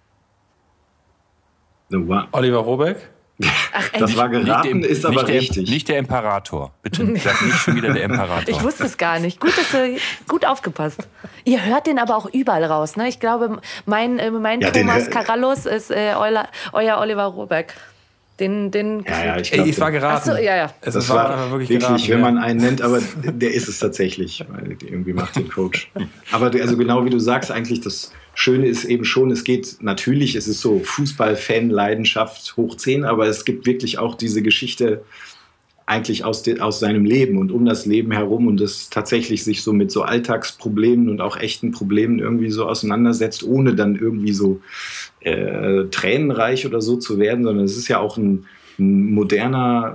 The One. Oliver Robeck? Ach, Das echt? war geraten, Nicht der- ist aber nicht der, richtig. Nicht der Imperator. Bitte sag nicht schon wieder der Imperator. Ich wusste es gar nicht. Gut, dass du, gut aufgepasst. Ihr hört den aber auch überall raus. Ne? Ich glaube, mein, äh, mein Ja, den Thomas hör- Karallos ist äh, euer, euer Oliver Robeck. Den, den Ja, ja, ich Ey, glaub, es war der- geraten. Ach so, ja, ja. Es Das war, war einfach wirklich, wirklich, geraten, wenn ja. man einen nennt, aber der ist es tatsächlich, weil der irgendwie macht den Coach. Aber der- also genau wie du sagst, eigentlich das Schöne ist eben schon, es geht natürlich, es ist so Fußball-Fan-Leidenschaft hoch zehn, aber es gibt wirklich auch diese Geschichte eigentlich aus, de, aus seinem Leben und um das Leben herum und das tatsächlich sich so mit so Alltagsproblemen und auch echten Problemen irgendwie so auseinandersetzt, ohne dann irgendwie so äh, tränenreich oder so zu werden, sondern es ist ja auch ein, ein moderner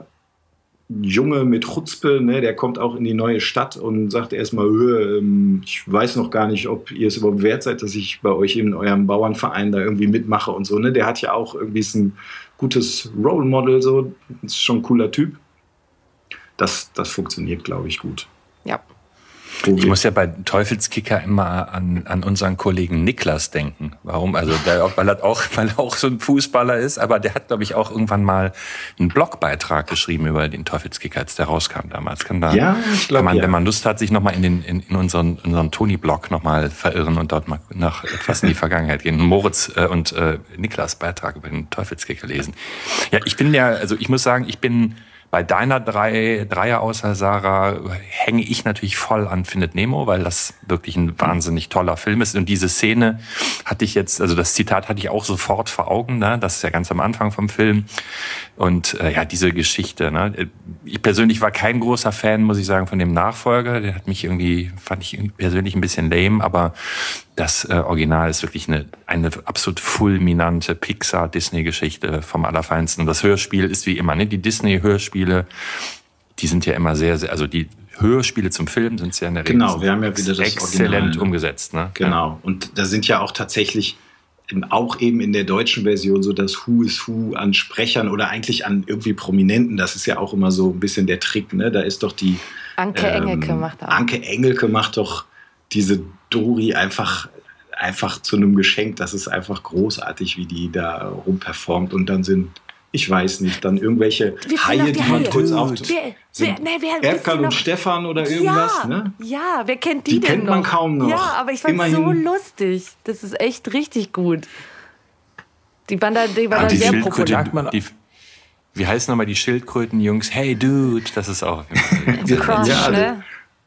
Junge mit Chutzpe, ne, der kommt auch in die neue Stadt und sagt erstmal, äh, ähm, ich weiß noch gar nicht, ob ihr es überhaupt wert seid, dass ich bei euch in eurem Bauernverein da irgendwie mitmache und so. Ne? Der hat ja auch irgendwie ist ein gutes Role Model, so, ist schon ein cooler Typ. Das, das funktioniert, glaube ich, gut. Ja. Wo Ich wir- muss ja bei Teufelskicker immer an, an unseren Kollegen Niklas denken. Warum? Also der, weil er auch, weil er auch so ein Fußballer ist, aber der hat, glaube ich, auch irgendwann mal einen Blogbeitrag geschrieben über den Teufelskicker, als der rauskam damals. Kann da, Ja, ich glaub, kann man, ja. wenn man Lust hat, sich nochmal in, den, in, in unseren, unseren Toni-Blog nochmal verirren und dort mal nach etwas in die Vergangenheit gehen. Moritz äh, und äh, Niklas Beitrag über den Teufelskicker lesen. Ja, ich bin ja, also ich muss sagen, ich bin bei deiner drei, Dreier-Auswahl, Sarah, hänge ich natürlich voll an Findet Nemo, weil das wirklich ein wahnsinnig toller Film ist. Und diese Szene hatte ich jetzt, also das Zitat hatte ich auch sofort vor Augen, ne? Das ist ja ganz am Anfang vom Film. Und äh, ja, diese Geschichte. Ne? Ich persönlich war kein großer Fan, muss ich sagen, von dem Nachfolger. Der hat mich irgendwie, fand ich irgendwie persönlich ein bisschen lame, aber das äh, Original ist wirklich eine, eine absolut fulminante Pixar-Disney-Geschichte vom Allerfeinsten. Und das Hörspiel ist wie immer, ne? Die Disney-Hörspiele, die sind ja immer sehr, sehr, also die Hörspiele zum Film sind ja in der Regel Genau, wir haben ja wieder das exzellent Original, ne? umgesetzt. Ne? Genau. Und da sind ja auch tatsächlich auch eben in der deutschen Version so das Who is Who an Sprechern oder eigentlich an irgendwie Prominenten. Das ist ja auch immer so ein bisschen der Trick. Ne? Da ist doch die Anke ähm, Engelke macht auch. Anke Engelke macht doch diese Dori einfach, einfach zu einem Geschenk. Das ist einfach großartig, wie die da rumperformt. Und dann sind, ich weiß nicht, dann irgendwelche Wie Haie, viel die noch man die kurz Haie? auf... Wer, wer, sind nee, wer, wisst ihr Erdkan und noch? Stefan oder irgendwas, ja, ne? Ja, wer kennt die, Die denn kennt noch? man kaum noch. Ja, aber ich fand es so Immerhin. lustig. Das ist echt richtig gut. Die waren da, die waren Ah, da die sehr Schildkröte, populär. Sagt man- die, wie heißen nochmal die Schildkröten-Jungs? Hey Dude, das ist auch Crush, Ja, ne?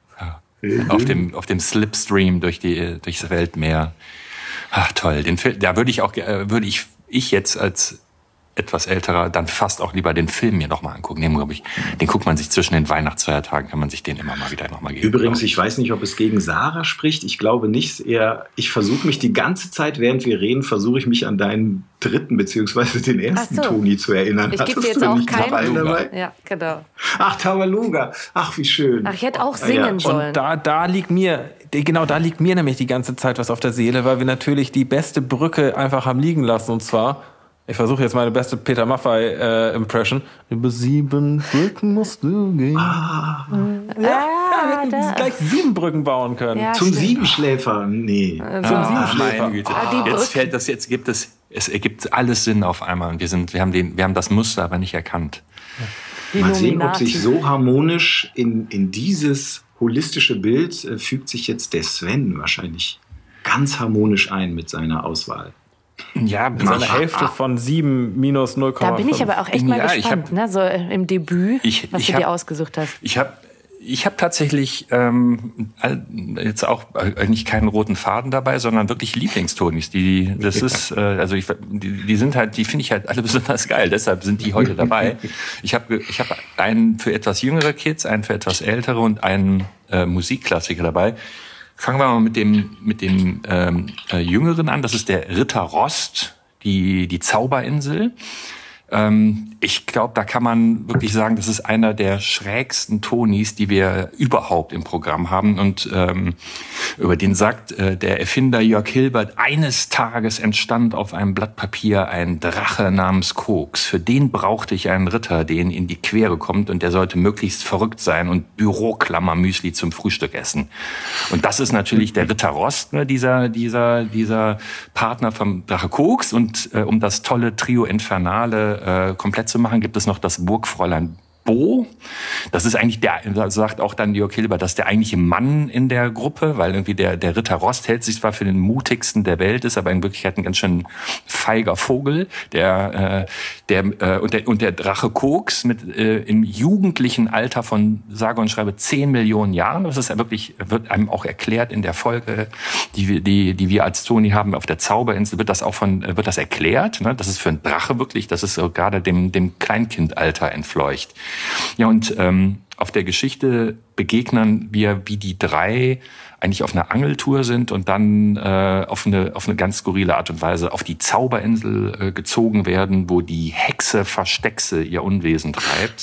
auf dem, auf dem Slipstream durch die, durchs Weltmeer. Ach toll, den Film, da würde ich auch, äh, würde ich, ich jetzt als etwas älterer dann fast auch lieber den Film mir nochmal angucken. Den, glaube ich, den guckt man sich zwischen den Weihnachtsfeiertagen, kann man sich den immer mal wieder nochmal geben. Übrigens, ich weiß nicht, ob es gegen Sarah spricht. Ich glaube nicht. Eher, ich versuche mich die ganze Zeit, während wir reden, versuche ich mich an deinen dritten beziehungsweise den ersten Ach so. Toni zu erinnern. Ich gebe Hattest dir jetzt du auch nicht noch einen keinen. dabei? Ja, genau. Ach, Tabaluga. Ach, wie schön. Ach, ich hätte auch Ah, singen ja. sollen. Und da, da liegt mir, genau da liegt mir nämlich die ganze Zeit was auf der Seele, weil wir natürlich die beste Brücke einfach haben liegen lassen. Und zwar, Ich versuche jetzt meine beste Peter Maffay-Impression. Äh, Über sieben Brücken musst du gehen. Ah. Ja, ah, wir hätten gleich sieben Brücken bauen können. Ja, Zum stimmt. Siebenschläfer? Nee. Ah, Zum Siebenschläfer. Meine Güte. Ah, jetzt fällt das, jetzt gibt es, es ergibt alles Sinn auf einmal. Und wir sind, wir haben den, wir haben das Muster aber nicht erkannt. Die Mal sehen, ob sich so harmonisch in, in dieses holistische Bild äh, fügt sich jetzt der Sven wahrscheinlich ganz harmonisch ein mit seiner Auswahl. Ja, mit seiner Hälfte von sieben minus null Komma fünf. Da bin ich aber auch echt mal ja, gespannt, hab, ne? So im Debüt, ich, was ich du hab, dir ausgesucht hast. Ich habe ich hab tatsächlich ähm, jetzt auch eigentlich keinen roten Faden dabei, sondern wirklich Lieblingstonis. Die, das ist, äh, also ich, die, die sind halt, die finde ich halt alle besonders geil. Deshalb sind die heute dabei. Ich habe ich hab einen für etwas jüngere Kids, einen für etwas ältere und einen äh, Musikklassiker dabei. Fangen wir mal mit dem mit dem ähm, äh, Jüngeren an. Das ist der Ritter Rost, die die Zauberinsel. Ähm, ich glaube, da kann man wirklich sagen, das ist einer der schrägsten Tonis, die wir überhaupt im Programm haben. Und ähm, über den sagt äh, der Erfinder Jörg Hilbert: Eines Tages entstand auf einem Blatt Papier ein Drache namens Koks. Für den brauchte ich einen Ritter, der in die Quere kommt, und der sollte möglichst verrückt sein und Büroklammer-Müsli zum Frühstück essen. Und das ist natürlich der Ritter Rost, ne, dieser dieser dieser Partner vom Drache Koks. Und äh, um das tolle Trio Infernale äh, komplett zu machen, gibt es noch das Burgfräulein Bo. Das ist eigentlich der, sagt auch dann Jörg Hilbert, das ist der eigentliche Mann in der Gruppe, weil irgendwie der, der Ritter Rost hält sich zwar für den mutigsten der Welt, ist aber in Wirklichkeit ein ganz schön feiger Vogel. Der, äh, der, äh, und der, und der Drache Koks mit, äh, im jugendlichen Alter von sage und schreibe zehn Millionen Jahren. Das ist ja wirklich, wird einem auch erklärt in der Folge, die wir, die, die wir als Toni haben auf der Zauberinsel, wird das auch von, wird das erklärt, ne? Das ist für einen Drache wirklich, das ist so gerade dem, dem Kleinkindalter entfleucht. Ja, und ähm, auf der Geschichte begegnen wir, wie die drei eigentlich auf einer Angeltour sind und dann äh, auf eine auf eine ganz skurrile Art und Weise auf die Zauberinsel äh, gezogen werden, wo die Hexe Versteckse ihr Unwesen treibt.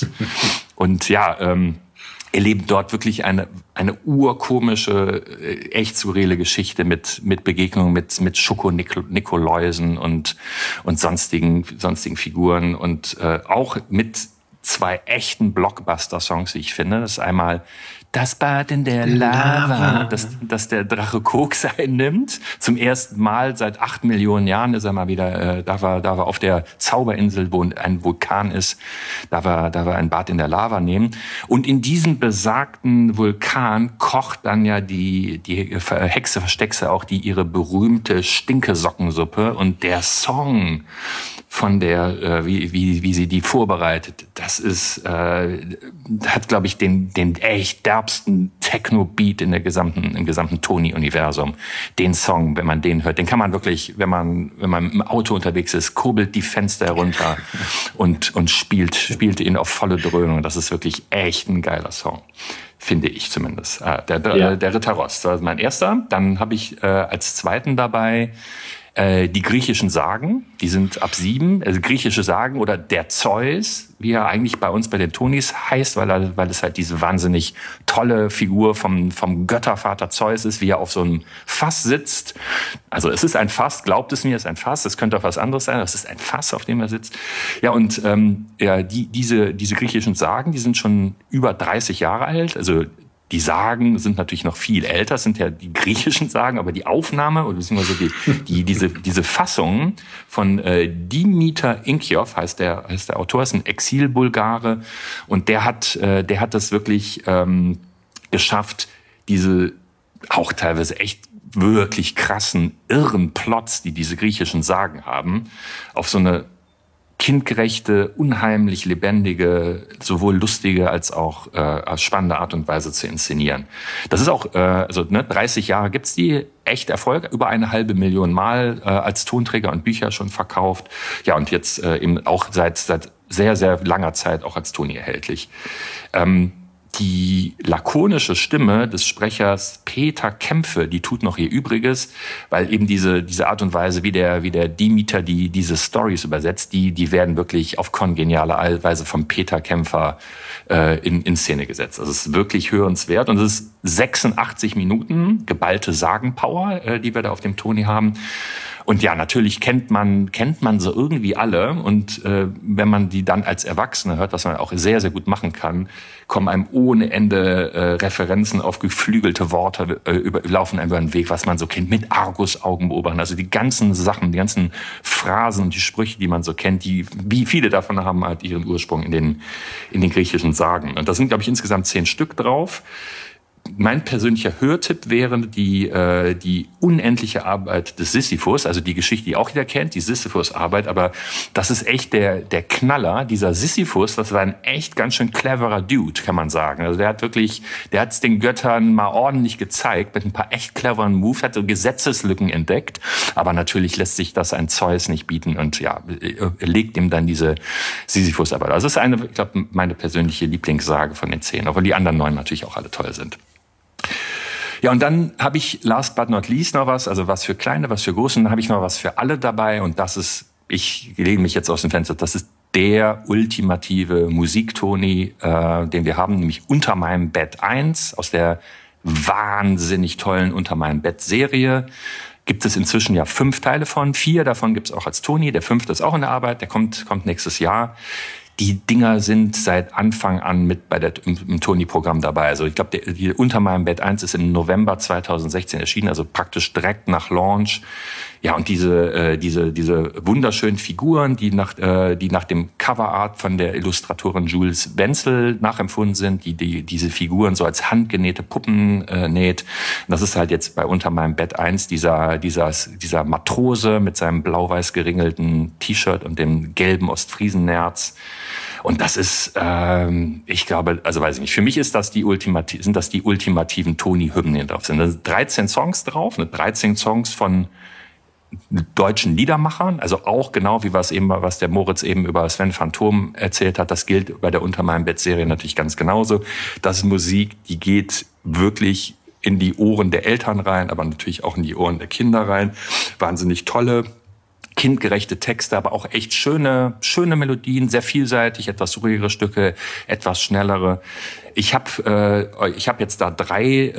Und ja, ähm, erleben dort wirklich eine eine urkomische, äh, echt skurrile Geschichte mit mit Begegnungen mit mit Schoko-Nikoläusen und und sonstigen sonstigen Figuren und äh, auch mit zwei echten Blockbuster-Songs, wie ich finde. Das ist einmal Das Bad in der Lava, das, das der Drache Koks einnimmt. Zum ersten Mal seit acht Millionen Jahren ist er mal wieder, äh, da war, da war auf der Zauberinsel, wo ein Vulkan ist, da war, da war ein Bad in der Lava nehmen. Und in diesem besagten Vulkan kocht dann ja die, die Hexe Versteckse auch die ihre berühmte Stinkesockensuppe, und der Song von der, äh, wie, wie, wie sie die vorbereitet, das ist, äh, hat, glaube ich, den, den echt derbsten Techno-Beat in der gesamten, im gesamten Toni-Universum. Den Song, wenn man den hört, den kann man wirklich, wenn man, wenn man im Auto unterwegs ist, kurbelt die Fenster herunter und, und spielt, spielt ihn auf volle Dröhnung. Das ist wirklich echt ein geiler Song. Finde ich zumindest. Äh, der, der, ja. der Ritter Rost, das war mein erster. Dann habe ich äh, als zweiten dabei die griechischen Sagen, die sind ab sieben, also griechische Sagen oder der Zeus, wie er eigentlich bei uns bei den Tonis heißt, weil er, weil es halt diese wahnsinnig tolle Figur vom, vom Göttervater Zeus ist, wie er auf so einem Fass sitzt. Also es ist ein Fass, glaubt es mir, es ist ein Fass, es könnte auch was anderes sein, es ist ein Fass, auf dem er sitzt. Ja, und ähm, ja, die, diese, diese griechischen Sagen, die sind schon über dreißig Jahre alt, also die Sagen sind natürlich noch viel älter, das sind ja die griechischen Sagen, aber die Aufnahme oder beziehungsweise die, die diese diese Fassung von äh, Dimitar Inkiov heißt der heißt der Autor, ist ein Exil-Bulgare, und der hat äh, der hat das wirklich ähm, geschafft, diese auch teilweise echt wirklich krassen irren Plots, die diese griechischen Sagen haben, auf so eine kindgerechte, unheimlich lebendige, sowohl lustige als auch äh, als spannende Art und Weise zu inszenieren. Das ist auch, äh, also ne, dreißig Jahre gibt's die, echt Erfolg, über eine halbe Million Mal äh, als Tonträger und Bücher schon verkauft. Ja, und jetzt äh, eben auch seit seit sehr, sehr langer Zeit auch als Toni erhältlich. Ähm, Die lakonische Stimme des Sprechers Peter Kämpfe, die tut noch ihr Übriges, weil eben diese diese Art und Weise, wie der wie der Dimitar die diese Stories übersetzt, die die werden wirklich auf kongeniale Weise vom Peter Kämpfer äh, in in Szene gesetzt. Also es ist wirklich hörenswert, und es ist sechsundachtzig Minuten, geballte Sagenpower, äh, die wir da auf dem Toni haben. Und ja, natürlich kennt man kennt man so irgendwie alle. Und äh, wenn man die dann als Erwachsene hört, was man auch sehr, sehr gut machen kann, kommen einem ohne Ende äh, Referenzen auf geflügelte Worte, äh, über, laufen einem über den Weg, was man so kennt, mit Argusaugen beobachten. Also die ganzen Sachen, die ganzen Phrasen und die Sprüche, die man so kennt, die, wie viele davon haben halt ihren Ursprung in den, in den griechischen Sagen. Und da sind, glaube ich, insgesamt zehn Stück drauf. Mein persönlicher Hörtipp wäre die, äh, die unendliche Arbeit des Sisyphus, also die Geschichte, die auch jeder kennt, die Sisyphus-Arbeit, aber das ist echt der, der Knaller. Dieser Sisyphus, das war ein echt ganz schön cleverer Dude, kann man sagen. Also der hat wirklich, der hat es den Göttern mal ordentlich gezeigt, mit ein paar echt cleveren Moves, hat so Gesetzeslücken entdeckt, aber natürlich lässt sich das ein Zeus nicht bieten und ja, er legt ihm dann diese Sisyphus-Arbeit. Also das ist eine, ich glaube, meine persönliche Lieblingssage von den zehn, obwohl die anderen neun natürlich auch alle toll sind. Ja, und dann habe ich last but not least noch was, also was für Kleine, was für Große, und dann habe ich noch was für alle dabei und das ist, ich lege mich jetzt aus dem Fenster, das ist der ultimative Musiktoni, äh, den wir haben, nämlich Unter meinem Bett eins aus der wahnsinnig tollen Unter meinem Bett Serie. Gibt es inzwischen ja fünf Teile von, vier davon gibt es auch als Toni, der fünfte ist auch in der Arbeit, der kommt, kommt nächstes Jahr. Die Dinger sind seit Anfang an mit bei der, im, im Toni-Programm dabei. Also ich glaube, die Unter meinem Bett eins ist im November zweitausendsechzehn erschienen, also praktisch direkt nach Launch. Ja, und diese äh, diese diese wunderschönen Figuren, die nach äh, die nach dem Coverart von der Illustratorin Jules Wenzel nachempfunden sind, die die diese Figuren so als handgenähte Puppen äh, näht. Das ist halt jetzt bei Unter meinem Bett eins dieser dieser dieser Matrose mit seinem blau-weiß geringelten T-Shirt und dem gelben Ostfriesennerz. Und das ist, ähm, ich glaube, also weiß ich nicht, für mich ist das die ultimati- sind das die ultimativen Toni-Hymnen, die drauf sind. Da sind dreizehn Songs drauf, ne? dreizehn Songs von deutschen Liedermachern, also auch genau wie was eben, was der Moritz eben über Sven Phantom erzählt hat, das gilt bei der Unter meinem Bett Serie natürlich ganz genauso. Das ist Musik, die geht wirklich in die Ohren der Eltern rein, aber natürlich auch in die Ohren der Kinder rein. Wahnsinnig tolle, kindgerechte Texte, aber auch echt schöne, schöne Melodien, sehr vielseitig, etwas ruhigere Stücke, etwas schnellere. Ich habe äh, ich habe jetzt da drei äh,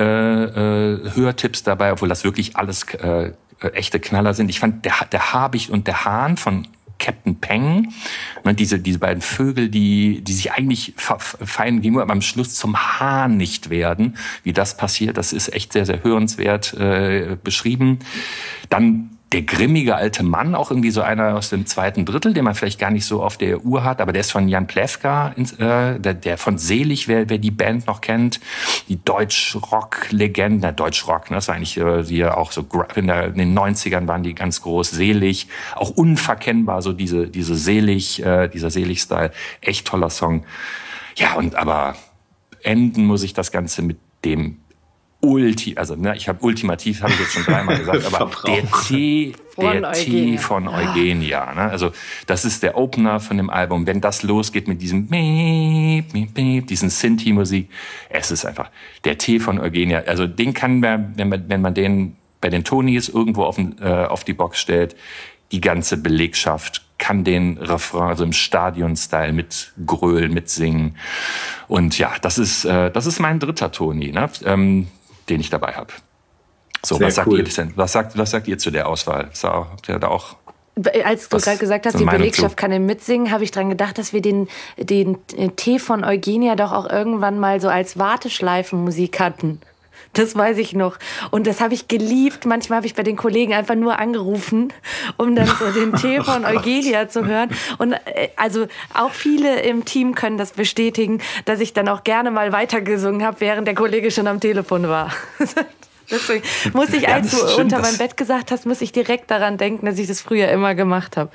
äh, Hörtipps dabei, obwohl das wirklich alles äh, echte Knaller sind. Ich fand der, der Habicht und der Hahn von Captain Peng, ne, diese diese beiden Vögel, die die sich eigentlich fein gegenüber, aber am Schluss zum Hahn nicht werden, wie das passiert, das ist echt sehr sehr hörenswert äh, beschrieben. Dann der grimmige alte Mann, auch irgendwie so einer aus dem zweiten Drittel, den man vielleicht gar nicht so auf der Uhr hat, aber der ist von Jan Plewka, äh, der, der von Selig, wer, wer die Band noch kennt, die Deutsch-Rock-Legende, na Deutsch-Rock, ne, das war eigentlich äh, die auch so in, der, in den neunzigern waren die ganz groß, Selig, auch unverkennbar so diese diese Selig, äh, dieser Selig-Style, echt toller Song. Ja, und aber enden muss ich das Ganze mit dem Ulti, also ne, ich habe ultimativ, habe ich jetzt schon dreimal gesagt, aber der Tee, der Tee von Eugenia, ne? Also das ist der Opener von dem Album. Wenn das losgeht mit diesem Beep, Beep, Beep, diesen Sinti-Musik, es ist einfach der Tee von Eugenia. Also den kann man, wenn man, wenn man den bei den Tonis irgendwo auf, den, äh, auf die Box stellt, die ganze Belegschaft kann den Refrain, also im Stadion-Style mit grölen, mitsingen. Und ja, das ist, äh, das ist mein dritter Toni, ne? Ähm, den ich dabei habe. So, Sehr was sagt cool. ihr denn? Was sagt, was sagt ihr zu der Auswahl? So, habt ihr da auch Als du gerade gesagt hast, die Belegschaft kann den mitsingen, habe ich dran gedacht, dass wir den, den Tee von Eugenia doch auch irgendwann mal so als Warteschleifenmusik hatten. Das weiß ich noch. Und das habe ich geliebt. Manchmal habe ich bei den Kollegen einfach nur angerufen, um dann so den Tee von Eugenia zu hören. Und also auch viele im Team können das bestätigen, dass ich dann auch gerne mal weitergesungen habe, während der Kollege schon am Telefon war. Deswegen muss ich, als ja, du stimmt, unter meinem Bett gesagt hast, muss ich direkt daran denken, dass ich das früher immer gemacht habe.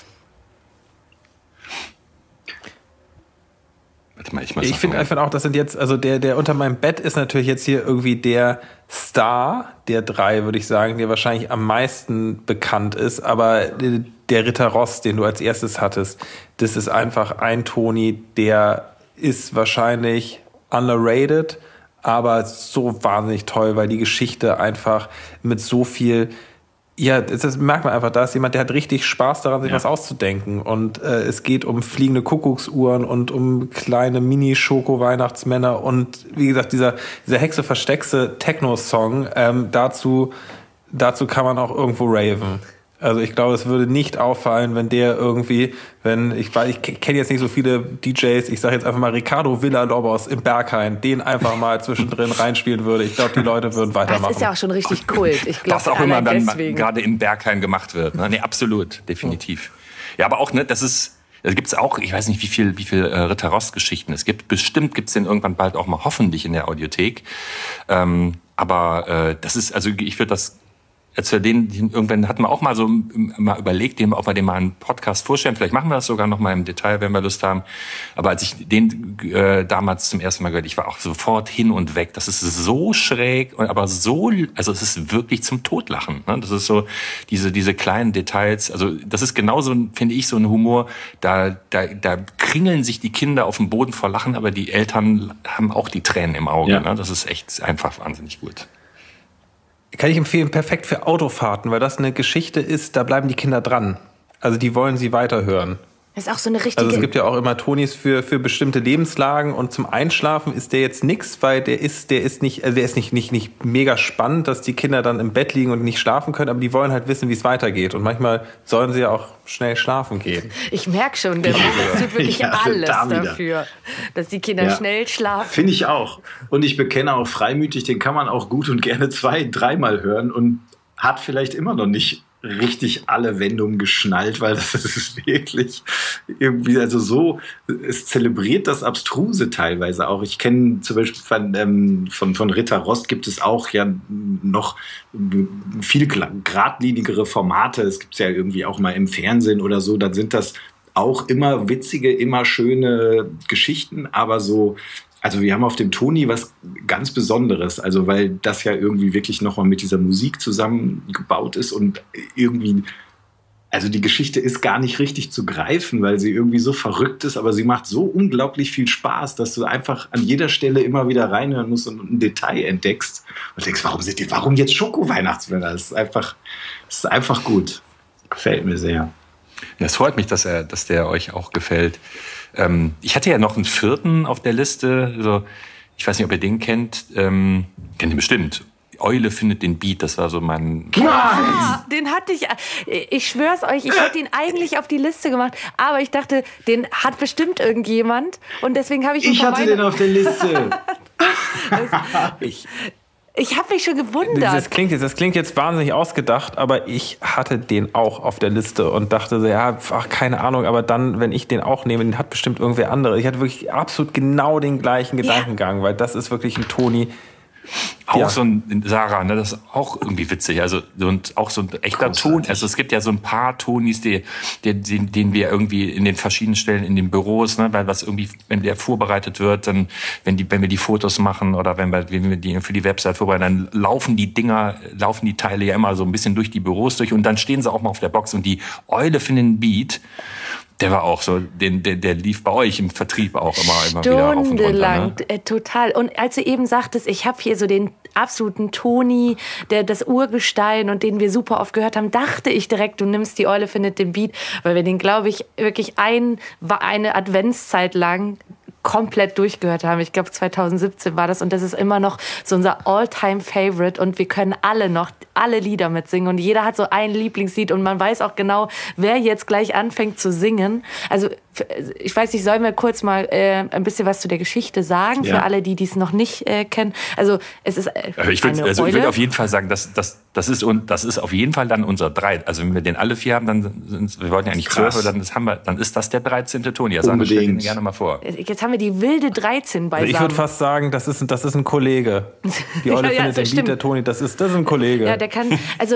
Mal, ich ich finde einfach auch, das sind jetzt, also der, der Unter meinem Bett ist natürlich jetzt hier irgendwie der Star der drei, würde ich sagen, der wahrscheinlich am meisten bekannt ist, aber der Ritter Ross, den du als erstes hattest, das ist einfach ein Toni, der ist wahrscheinlich underrated, aber so wahnsinnig toll, weil die Geschichte einfach mit so viel Ja, das, das merkt man einfach. Da ist jemand, der hat richtig Spaß daran, sich ja. was auszudenken. Und äh, es geht um fliegende Kuckucksuhren und um kleine Mini-Schoko-Weihnachtsmänner. Und wie gesagt, dieser, dieser Hexe-Versteckse Techno-Song, ähm, dazu, dazu kann man auch irgendwo raven. Also ich glaube, es würde nicht auffallen, wenn der irgendwie, wenn, ich weiß, ich kenne jetzt nicht so viele D Js, ich sage jetzt einfach mal Ricardo Villa-Lobos im Berghain, den einfach mal zwischendrin reinspielen würde. Ich glaube, die Leute würden weitermachen. Das ist ja auch schon richtig Kult. Ich glaube, was auch immer dann gerade im Berghain gemacht wird. Ne? Nee, absolut, definitiv. Ja, aber auch, ne, das ist, da gibt's auch, ich weiß nicht, wie viel, wie viel äh, Ritter Rost-Geschichten es gibt. Bestimmt gibt's den irgendwann bald auch mal, hoffentlich in der Audiothek. Ähm, aber äh, das ist, also ich würde das, als wir den, den irgendwann hatten wir auch mal so mal überlegt, den, ob wir den mal einen Podcast vorstellen. Vielleicht machen wir das sogar noch mal im Detail, wenn wir Lust haben. Aber als ich den äh, damals zum ersten Mal gehört, ich war auch sofort hin und weg. Das ist so schräg, aber so, also es ist wirklich zum Totlachen. Ne? Das ist so diese diese kleinen Details. Also das ist genauso, finde ich, so ein Humor. Da da da kringeln sich die Kinder auf dem Boden vor Lachen, aber die Eltern haben auch die Tränen im Auge. Ja. Ne? Das ist echt einfach wahnsinnig gut. Kann ich empfehlen, perfekt für Autofahrten, weil das eine Geschichte ist, da bleiben die Kinder dran. Also die wollen sie weiterhören. Das ist auch so eine richtige... Also es gibt ja auch immer Tonis für, für bestimmte Lebenslagen und zum Einschlafen ist der jetzt nix, weil der ist, der ist nicht, also der ist nicht, nicht, nicht mega spannend, dass die Kinder dann im Bett liegen und nicht schlafen können, aber die wollen halt wissen, wie es weitergeht. Und manchmal sollen sie ja auch schnell schlafen gehen. Ich merke schon, der Mann tut wirklich ja, alles da dafür, dass die Kinder ja. schnell schlafen. Finde ich auch. Und ich bekenne auch freimütig, den kann man auch gut und gerne zwei, dreimal hören und hat vielleicht immer noch nicht richtig alle Wendungen geschnallt, weil das ist wirklich irgendwie, also so, es zelebriert das Abstruse teilweise auch. Ich kenne zum Beispiel von, ähm, von, von Ritter Rost gibt es auch ja noch viel geradlinigere Formate. Es gibt es ja irgendwie auch mal im Fernsehen oder so, dann sind das auch immer witzige, immer schöne Geschichten, aber so, also wir haben auf dem Toni was ganz Besonderes, also weil das ja irgendwie wirklich nochmal mit dieser Musik zusammengebaut ist und irgendwie, also die Geschichte ist gar nicht richtig zu greifen, weil sie irgendwie so verrückt ist, aber sie macht so unglaublich viel Spaß, dass du einfach an jeder Stelle immer wieder reinhören musst und ein Detail entdeckst und denkst, warum sind die, warum jetzt Schoko-Weihnachtsmänner? Das ist einfach, das ist einfach gut. Gefällt mir sehr. Ja, es freut mich, dass er, dass der euch auch gefällt. Ähm, ich hatte ja noch einen vierten auf der Liste. Also, ich weiß nicht, ob ihr den kennt. Ähm, kennt ihr bestimmt. Eule findet den Beat. Das war so mein... Ja, den hatte ich... Ich schwör's euch, ich hätte ihn eigentlich auf die Liste gemacht. Aber ich dachte, den hat bestimmt irgendjemand. Und deswegen habe ich ihn Ich hatte den auf der Liste. ich... Ich habe mich schon gewundert. Das klingt, jetzt, das klingt jetzt wahnsinnig ausgedacht, aber ich hatte den auch auf der Liste und dachte so, ja, ach, keine Ahnung, aber dann, wenn ich den auch nehme, den hat bestimmt irgendwer andere. Ich hatte wirklich absolut genau den gleichen Gedankengang, ja. Weil das ist wirklich ein Toni. Auch ja. so ein Sarah, ne, das ist auch irgendwie witzig. Also und auch so ein echter Großartig. Ton. Also es gibt ja so ein paar Tonis, die, die, die, den wir irgendwie in den verschiedenen Stellen in den Büros, ne, weil was irgendwie, wenn der vorbereitet wird, dann, wenn die, wenn wir die Fotos machen oder wenn wir, wenn wir die für die Website vorbereiten, dann laufen die Dinger, laufen die Teile ja immer so ein bisschen durch die Büros durch und dann stehen sie auch mal auf der Box und die Eule findet einen Beat. Der war auch so, den, der, der lief bei euch im Vertrieb auch immer, immer wieder auf und runter. Stundenlang, ne? Total. Und als du eben sagtest, ich habe hier so den absoluten Toni, der das Urgestein und den wir super oft gehört haben, dachte ich direkt, du nimmst die Eule findet den Beat, weil wir den, glaube ich, wirklich ein, eine Adventszeit lang komplett durchgehört haben. Ich glaube, zwanzig siebzehn war das und das ist immer noch so unser All-Time-Favorite und wir können alle noch alle Lieder mitsingen und jeder hat so ein Lieblingslied und man weiß auch genau, wer jetzt gleich anfängt zu singen. Also ich weiß nicht, sollen wir kurz mal äh, ein bisschen was zu der Geschichte sagen, ja. Für alle, die dies noch nicht äh, kennen. Also es ist äh, ich würde also, würd auf jeden Fall sagen, dass das das ist und das ist auf jeden Fall dann unser drei. Also wenn wir den alle vier haben, dann sind wir wollten ja eigentlich zwölf, dann das haben wir, dann ist das der dreizehnte Ton. Ja, sagen wir gerne mal vor. Jetzt haben wir die wilde dreizehn beisammen. Ich würde fast sagen, das ist das ist ein Kollege. Die Eule ja, findet ja, den Beat, der Toni, das ist das ist ein Kollege. Ja, der kann also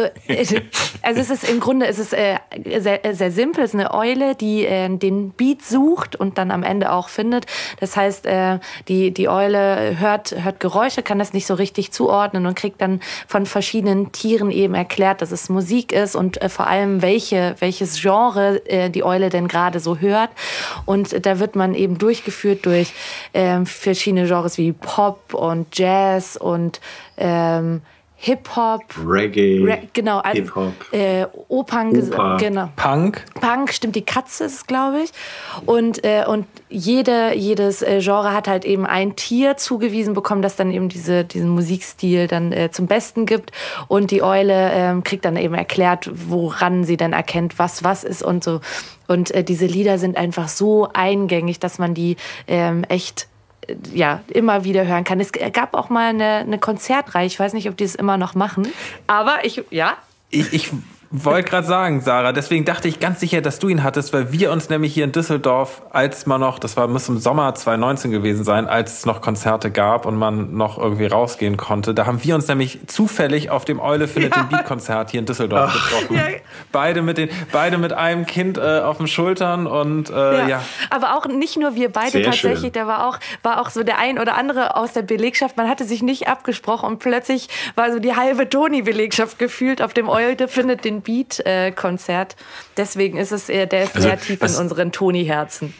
also es ist im Grunde es ist äh, sehr, sehr simpel, es ist eine Eule, die äh, den Beat sucht und dann am Ende auch findet. Das heißt, äh, die die Eule hört hört Geräusche, kann das nicht so richtig zuordnen und kriegt dann von verschiedenen Tieren eben erklärt, dass es Musik ist und äh, vor allem welche welches Genre äh, die Eule denn gerade so hört. Und da wird man eben durchgeführt durch äh, verschiedene Genres wie Pop und Jazz und ähm, Hip-Hop, Reggae, Ra- genau, also, Hip-Hop, äh, Opern, Oper. genau. Punk. Punk, stimmt, die Katze ist es, glaube ich. Und, äh, und jede, jedes äh, Genre hat halt eben ein Tier zugewiesen bekommen, das dann eben diese, diesen Musikstil dann äh, zum Besten gibt. Und die Eule äh, kriegt dann eben erklärt, woran sie dann erkennt, was was ist und so. Und äh, diese Lieder sind einfach so eingängig, dass man die ähm, echt ja, immer wieder hören kann. Es gab auch mal eine, eine Konzertreihe, ich weiß nicht, ob die es immer noch machen, aber ich, ja. Ich, ich wollte gerade sagen, Sarah, deswegen dachte ich ganz sicher, dass du ihn hattest, weil wir uns nämlich hier in Düsseldorf, als man noch, das war muss im Sommer zwanzig neunzehn gewesen sein, als es noch Konzerte gab und man noch irgendwie rausgehen konnte, da haben wir uns nämlich zufällig auf dem Eule findet Ja. den Beat-Konzert hier in Düsseldorf Ach. getroffen. Ja. Beide mit den, beide mit einem Kind äh, auf den Schultern und äh, ja. Ja. Aber auch nicht nur wir beide Sehr tatsächlich, schön. da war auch, war auch so der ein oder andere aus der Belegschaft, man hatte sich nicht abgesprochen und plötzlich war so die halbe Toni-Belegschaft gefühlt auf dem Eule findet den Beat äh, Konzert. Deswegen ist es, äh, der ist Also, sehr tief was- in unseren Toni-Herzen.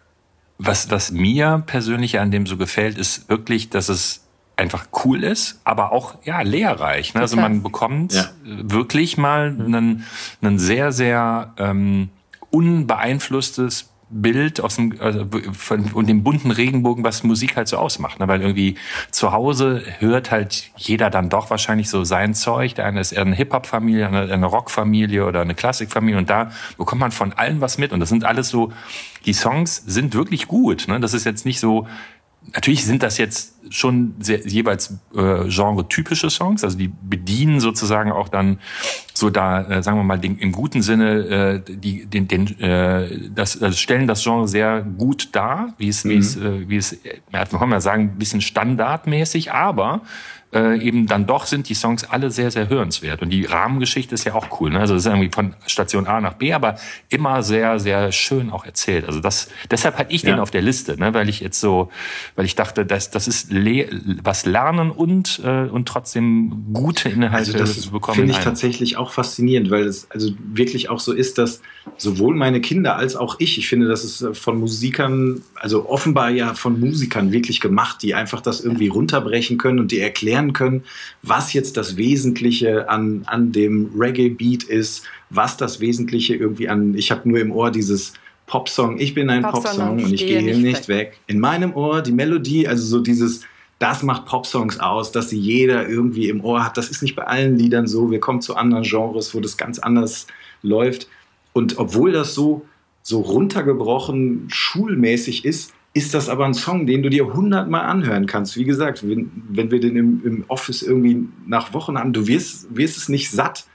Was, was mir persönlich an dem so gefällt, ist wirklich, dass es einfach cool ist, aber auch ja lehrreich. Ne? Also Total. man bekommt Ja. äh, wirklich mal einen, einen sehr, sehr ähm, unbeeinflusstes Bild aus dem, also von und dem bunten Regenbogen, was Musik halt so ausmacht. Ne? Weil irgendwie zu Hause hört halt jeder dann doch wahrscheinlich so sein Zeug. Der eine ist eher eine Hip-Hop-Familie, eine, eine Rock-Familie oder eine Klassik-Familie. Und da bekommt man von allem was mit. Und das sind alles so, die Songs sind wirklich gut. Ne? Das ist jetzt nicht so, natürlich sind das jetzt schon sehr, jeweils äh, genre-typische Songs, also die bedienen sozusagen auch dann so da, äh, sagen wir mal, den, im guten Sinne, äh, die, den, den, äh, das, also stellen das Genre sehr gut dar, wie es, wie es, äh, wie es, äh, ja, kann man sagen, ein bisschen standardmäßig, aber äh, eben dann doch sind die Songs alle sehr, sehr hörenswert. Und die Rahmengeschichte ist ja auch cool. Ne? Also das ist irgendwie von Station A nach B, aber immer sehr, sehr schön auch erzählt. Also das, deshalb hatte ich den Ja. auf der Liste, ne? Weil ich jetzt so, weil ich dachte, das, das ist le- was lernen und, äh, und trotzdem gute Inhalte Also das bekommen. finde ich in einem. tatsächlich auch faszinierend, weil es also wirklich auch so ist, dass sowohl meine Kinder als auch ich, ich finde, das ist von Musikern, also offenbar ja von Musikern wirklich gemacht, die einfach das irgendwie runterbrechen können und die erklären können, was jetzt das Wesentliche an, an dem Reggae-Beat ist, was das Wesentliche irgendwie an, ich habe nur im Ohr dieses Popsong, ich bin ein Popsong Popsong und und ich stehe gehe nicht nicht weg. In meinem Ohr die Melodie, also so dieses, das macht Popsongs aus, dass sie jeder irgendwie im Ohr hat. Das ist nicht bei allen Liedern so. Wir kommen zu anderen Genres, wo das ganz anders läuft. Und obwohl das so, so runtergebrochen schulmäßig ist, ist das aber ein Song, den du dir hundertmal anhören kannst. Wie gesagt, wenn, wenn wir den im, im Office irgendwie nach Wochen haben, du wirst, wirst es nicht satt.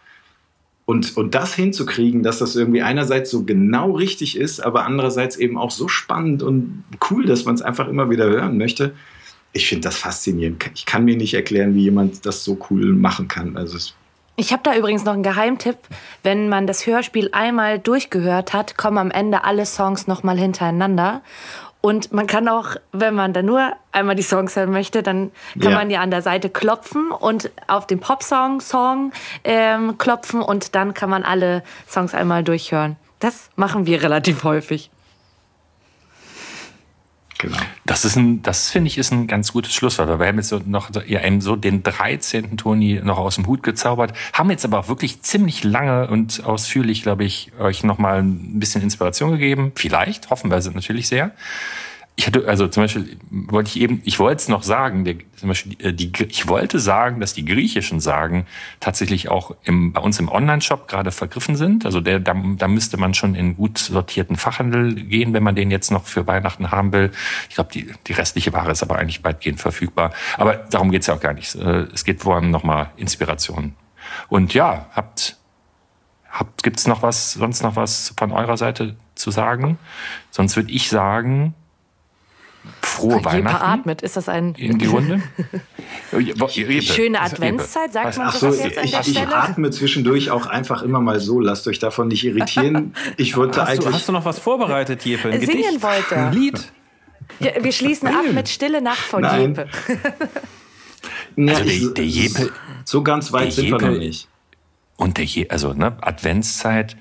Und, und das hinzukriegen, dass das irgendwie einerseits so genau richtig ist, aber andererseits eben auch so spannend und cool, dass man es einfach immer wieder hören möchte. Ich finde das faszinierend. Ich kann mir nicht erklären, wie jemand das so cool machen kann. Also es Ich habe da übrigens noch einen Geheimtipp. Wenn man das Hörspiel einmal durchgehört hat, kommen am Ende alle Songs nochmal hintereinander. Und man kann auch, wenn man dann nur einmal die Songs hören möchte, dann kann Ja. man ja an der Seite klopfen und auf den Popsong Song ähm, klopfen und dann kann man alle Songs einmal durchhören. Das machen wir relativ häufig. genau. Das ist ein, das finde ich ist ein ganz gutes Schlusswort. Wir haben jetzt so noch so, ja, eben so den dreizehnten Toni noch aus dem Hut gezaubert, haben jetzt aber auch wirklich ziemlich lange und ausführlich, glaube ich, euch noch mal ein bisschen Inspiration gegeben. Vielleicht, hoffen wir natürlich sehr. Ich hatte, also zum Beispiel wollte ich eben, ich wollte es noch sagen, der, zum Beispiel die, die, ich wollte sagen, dass die griechischen Sagen tatsächlich auch im, bei uns im Online-Shop gerade vergriffen sind. Also der, da, da müsste man schon in gut sortierten Fachhandel gehen, wenn man den jetzt noch für Weihnachten haben will. Ich glaube, die, die restliche Ware ist aber eigentlich weitgehend verfügbar. Aber darum geht's ja auch gar nicht. Es geht vor allem nochmal Inspiration. Und ja, habt, habt, gibt's noch was, sonst noch was von eurer Seite zu sagen? Sonst würde ich sagen, frohe Jeppe Weihnachten atmet. Ist das ein in die Runde. schöne Adventszeit? Sagt man Ach so, sowas jetzt an ich, der ich Stelle? atme zwischendurch auch einfach immer mal so. Lasst euch davon nicht irritieren. Ich wollte Hast du, eigentlich... hast du noch was vorbereitet, Jeppe? Ein Singen Gedicht? wollte. Ein Lied? Ja, wir schließen ab mit Stille Nacht von Nein. Jeppe. Ja, Also der- ich- der Jeppe- so ganz weit der sind wir Jeppe- noch nicht. Und der Je, also ne, Adventszeit,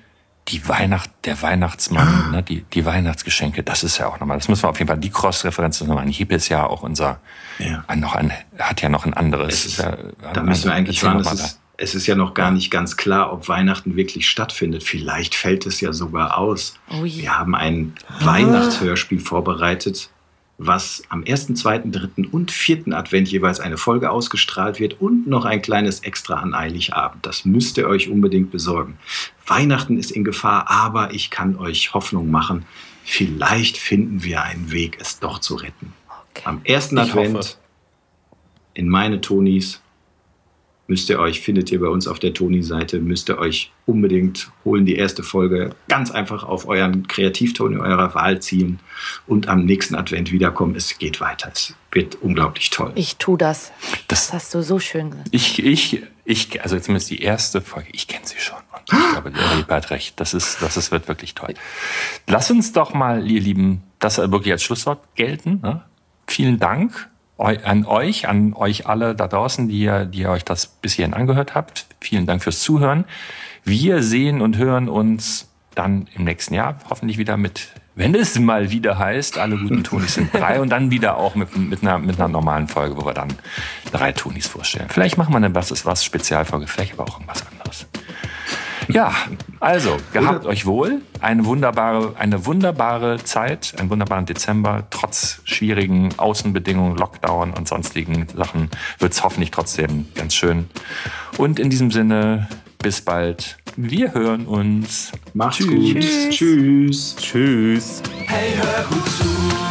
die Weihnacht, der Weihnachtsmann, ne, die, die Weihnachtsgeschenke, das ist ja auch nochmal, das müssen wir auf jeden Fall, die Cross-Referenz nochmal an. Hieb ist ja auch unser, Ja. ein, noch ein, hat ja noch ein anderes. Es ist, ja, da müssen wir eigentlich erzähl warten, noch mal es ist, es ist ja noch gar nicht ganz klar, ob Weihnachten wirklich stattfindet. Vielleicht fällt es ja sogar aus. Ui. Wir haben ein Weihnachtshörspiel vorbereitet, was am ersten, zweiten, dritten und vierten Advent jeweils eine Folge ausgestrahlt wird und noch ein kleines Extra an Heiligabend. Das müsst ihr euch unbedingt besorgen. Weihnachten ist in Gefahr, aber ich kann euch Hoffnung machen, vielleicht finden wir einen Weg, es doch zu retten. Okay. Am ersten Ich Advent hoffe. in meine Tonis müsst ihr euch, findet ihr bei uns auf der Toni-Seite, müsst ihr euch unbedingt holen, die erste Folge ganz einfach auf euren Kreativtoni eurer Wahl ziehen und am nächsten Advent wiederkommen. Es geht weiter. Es wird unglaublich toll. Ich tu das. Das- Das hast du so schön gesagt. Ich, ich, ich, also zumindest die erste Folge, ich kenne sie schon. Und ich glaube, der Liebe hat recht. Das ist, das ist, wird wirklich toll. Lass uns doch mal, ihr Lieben, das wirklich als Schlusswort gelten. Ne? Vielen Dank eu- an euch, an euch alle da draußen, die ihr, die ihr euch das bis hierhin angehört habt. Vielen Dank fürs Zuhören. Wir sehen und hören uns dann im nächsten Jahr hoffentlich wieder mit, wenn es mal wieder heißt, alle guten Tonis sind drei und dann wieder auch mit, mit, einer, mit einer normalen Folge, wo wir dann drei Tonis vorstellen. Vielleicht machen wir eine Was ist was Spezialfolge, vielleicht aber auch irgendwas anderes. Ja, also, gehabt euch wohl. Eine wunderbare, eine wunderbare Zeit, einen wunderbaren Dezember. Trotz schwierigen Außenbedingungen, Lockdown und sonstigen Sachen wird es hoffentlich trotzdem ganz schön. Und in diesem Sinne, bis bald. Wir hören uns. Macht's Tschüss. gut. Tschüss. Tschüss. Tschüss. Hey, hör gut zu.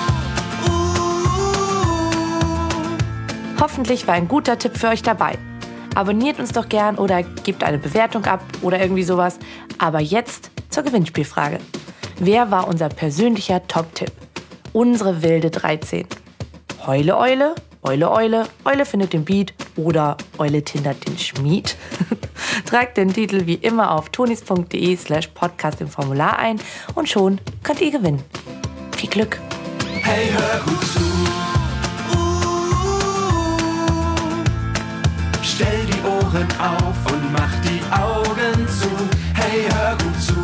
Hoffentlich war ein guter Tipp für euch dabei. Abonniert uns doch gern oder gebt eine Bewertung ab oder irgendwie sowas. Aber jetzt zur Gewinnspielfrage. Wer war unser persönlicher Top-Tipp? Unsere wilde dreizehn. Heule Eule, Eule Eule, Eule findet den Beat oder Eule tindert den Schmied? Tragt den Titel wie immer auf tonis.de slash podcast im Formular ein und schon könnt ihr gewinnen. Viel Glück! Hey, hör gut zu. Stell die Ohren auf und mach die Augen zu. Hey, hör gut zu.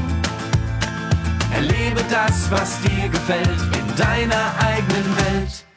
Erlebe das, was dir gefällt, in deiner eigenen Welt.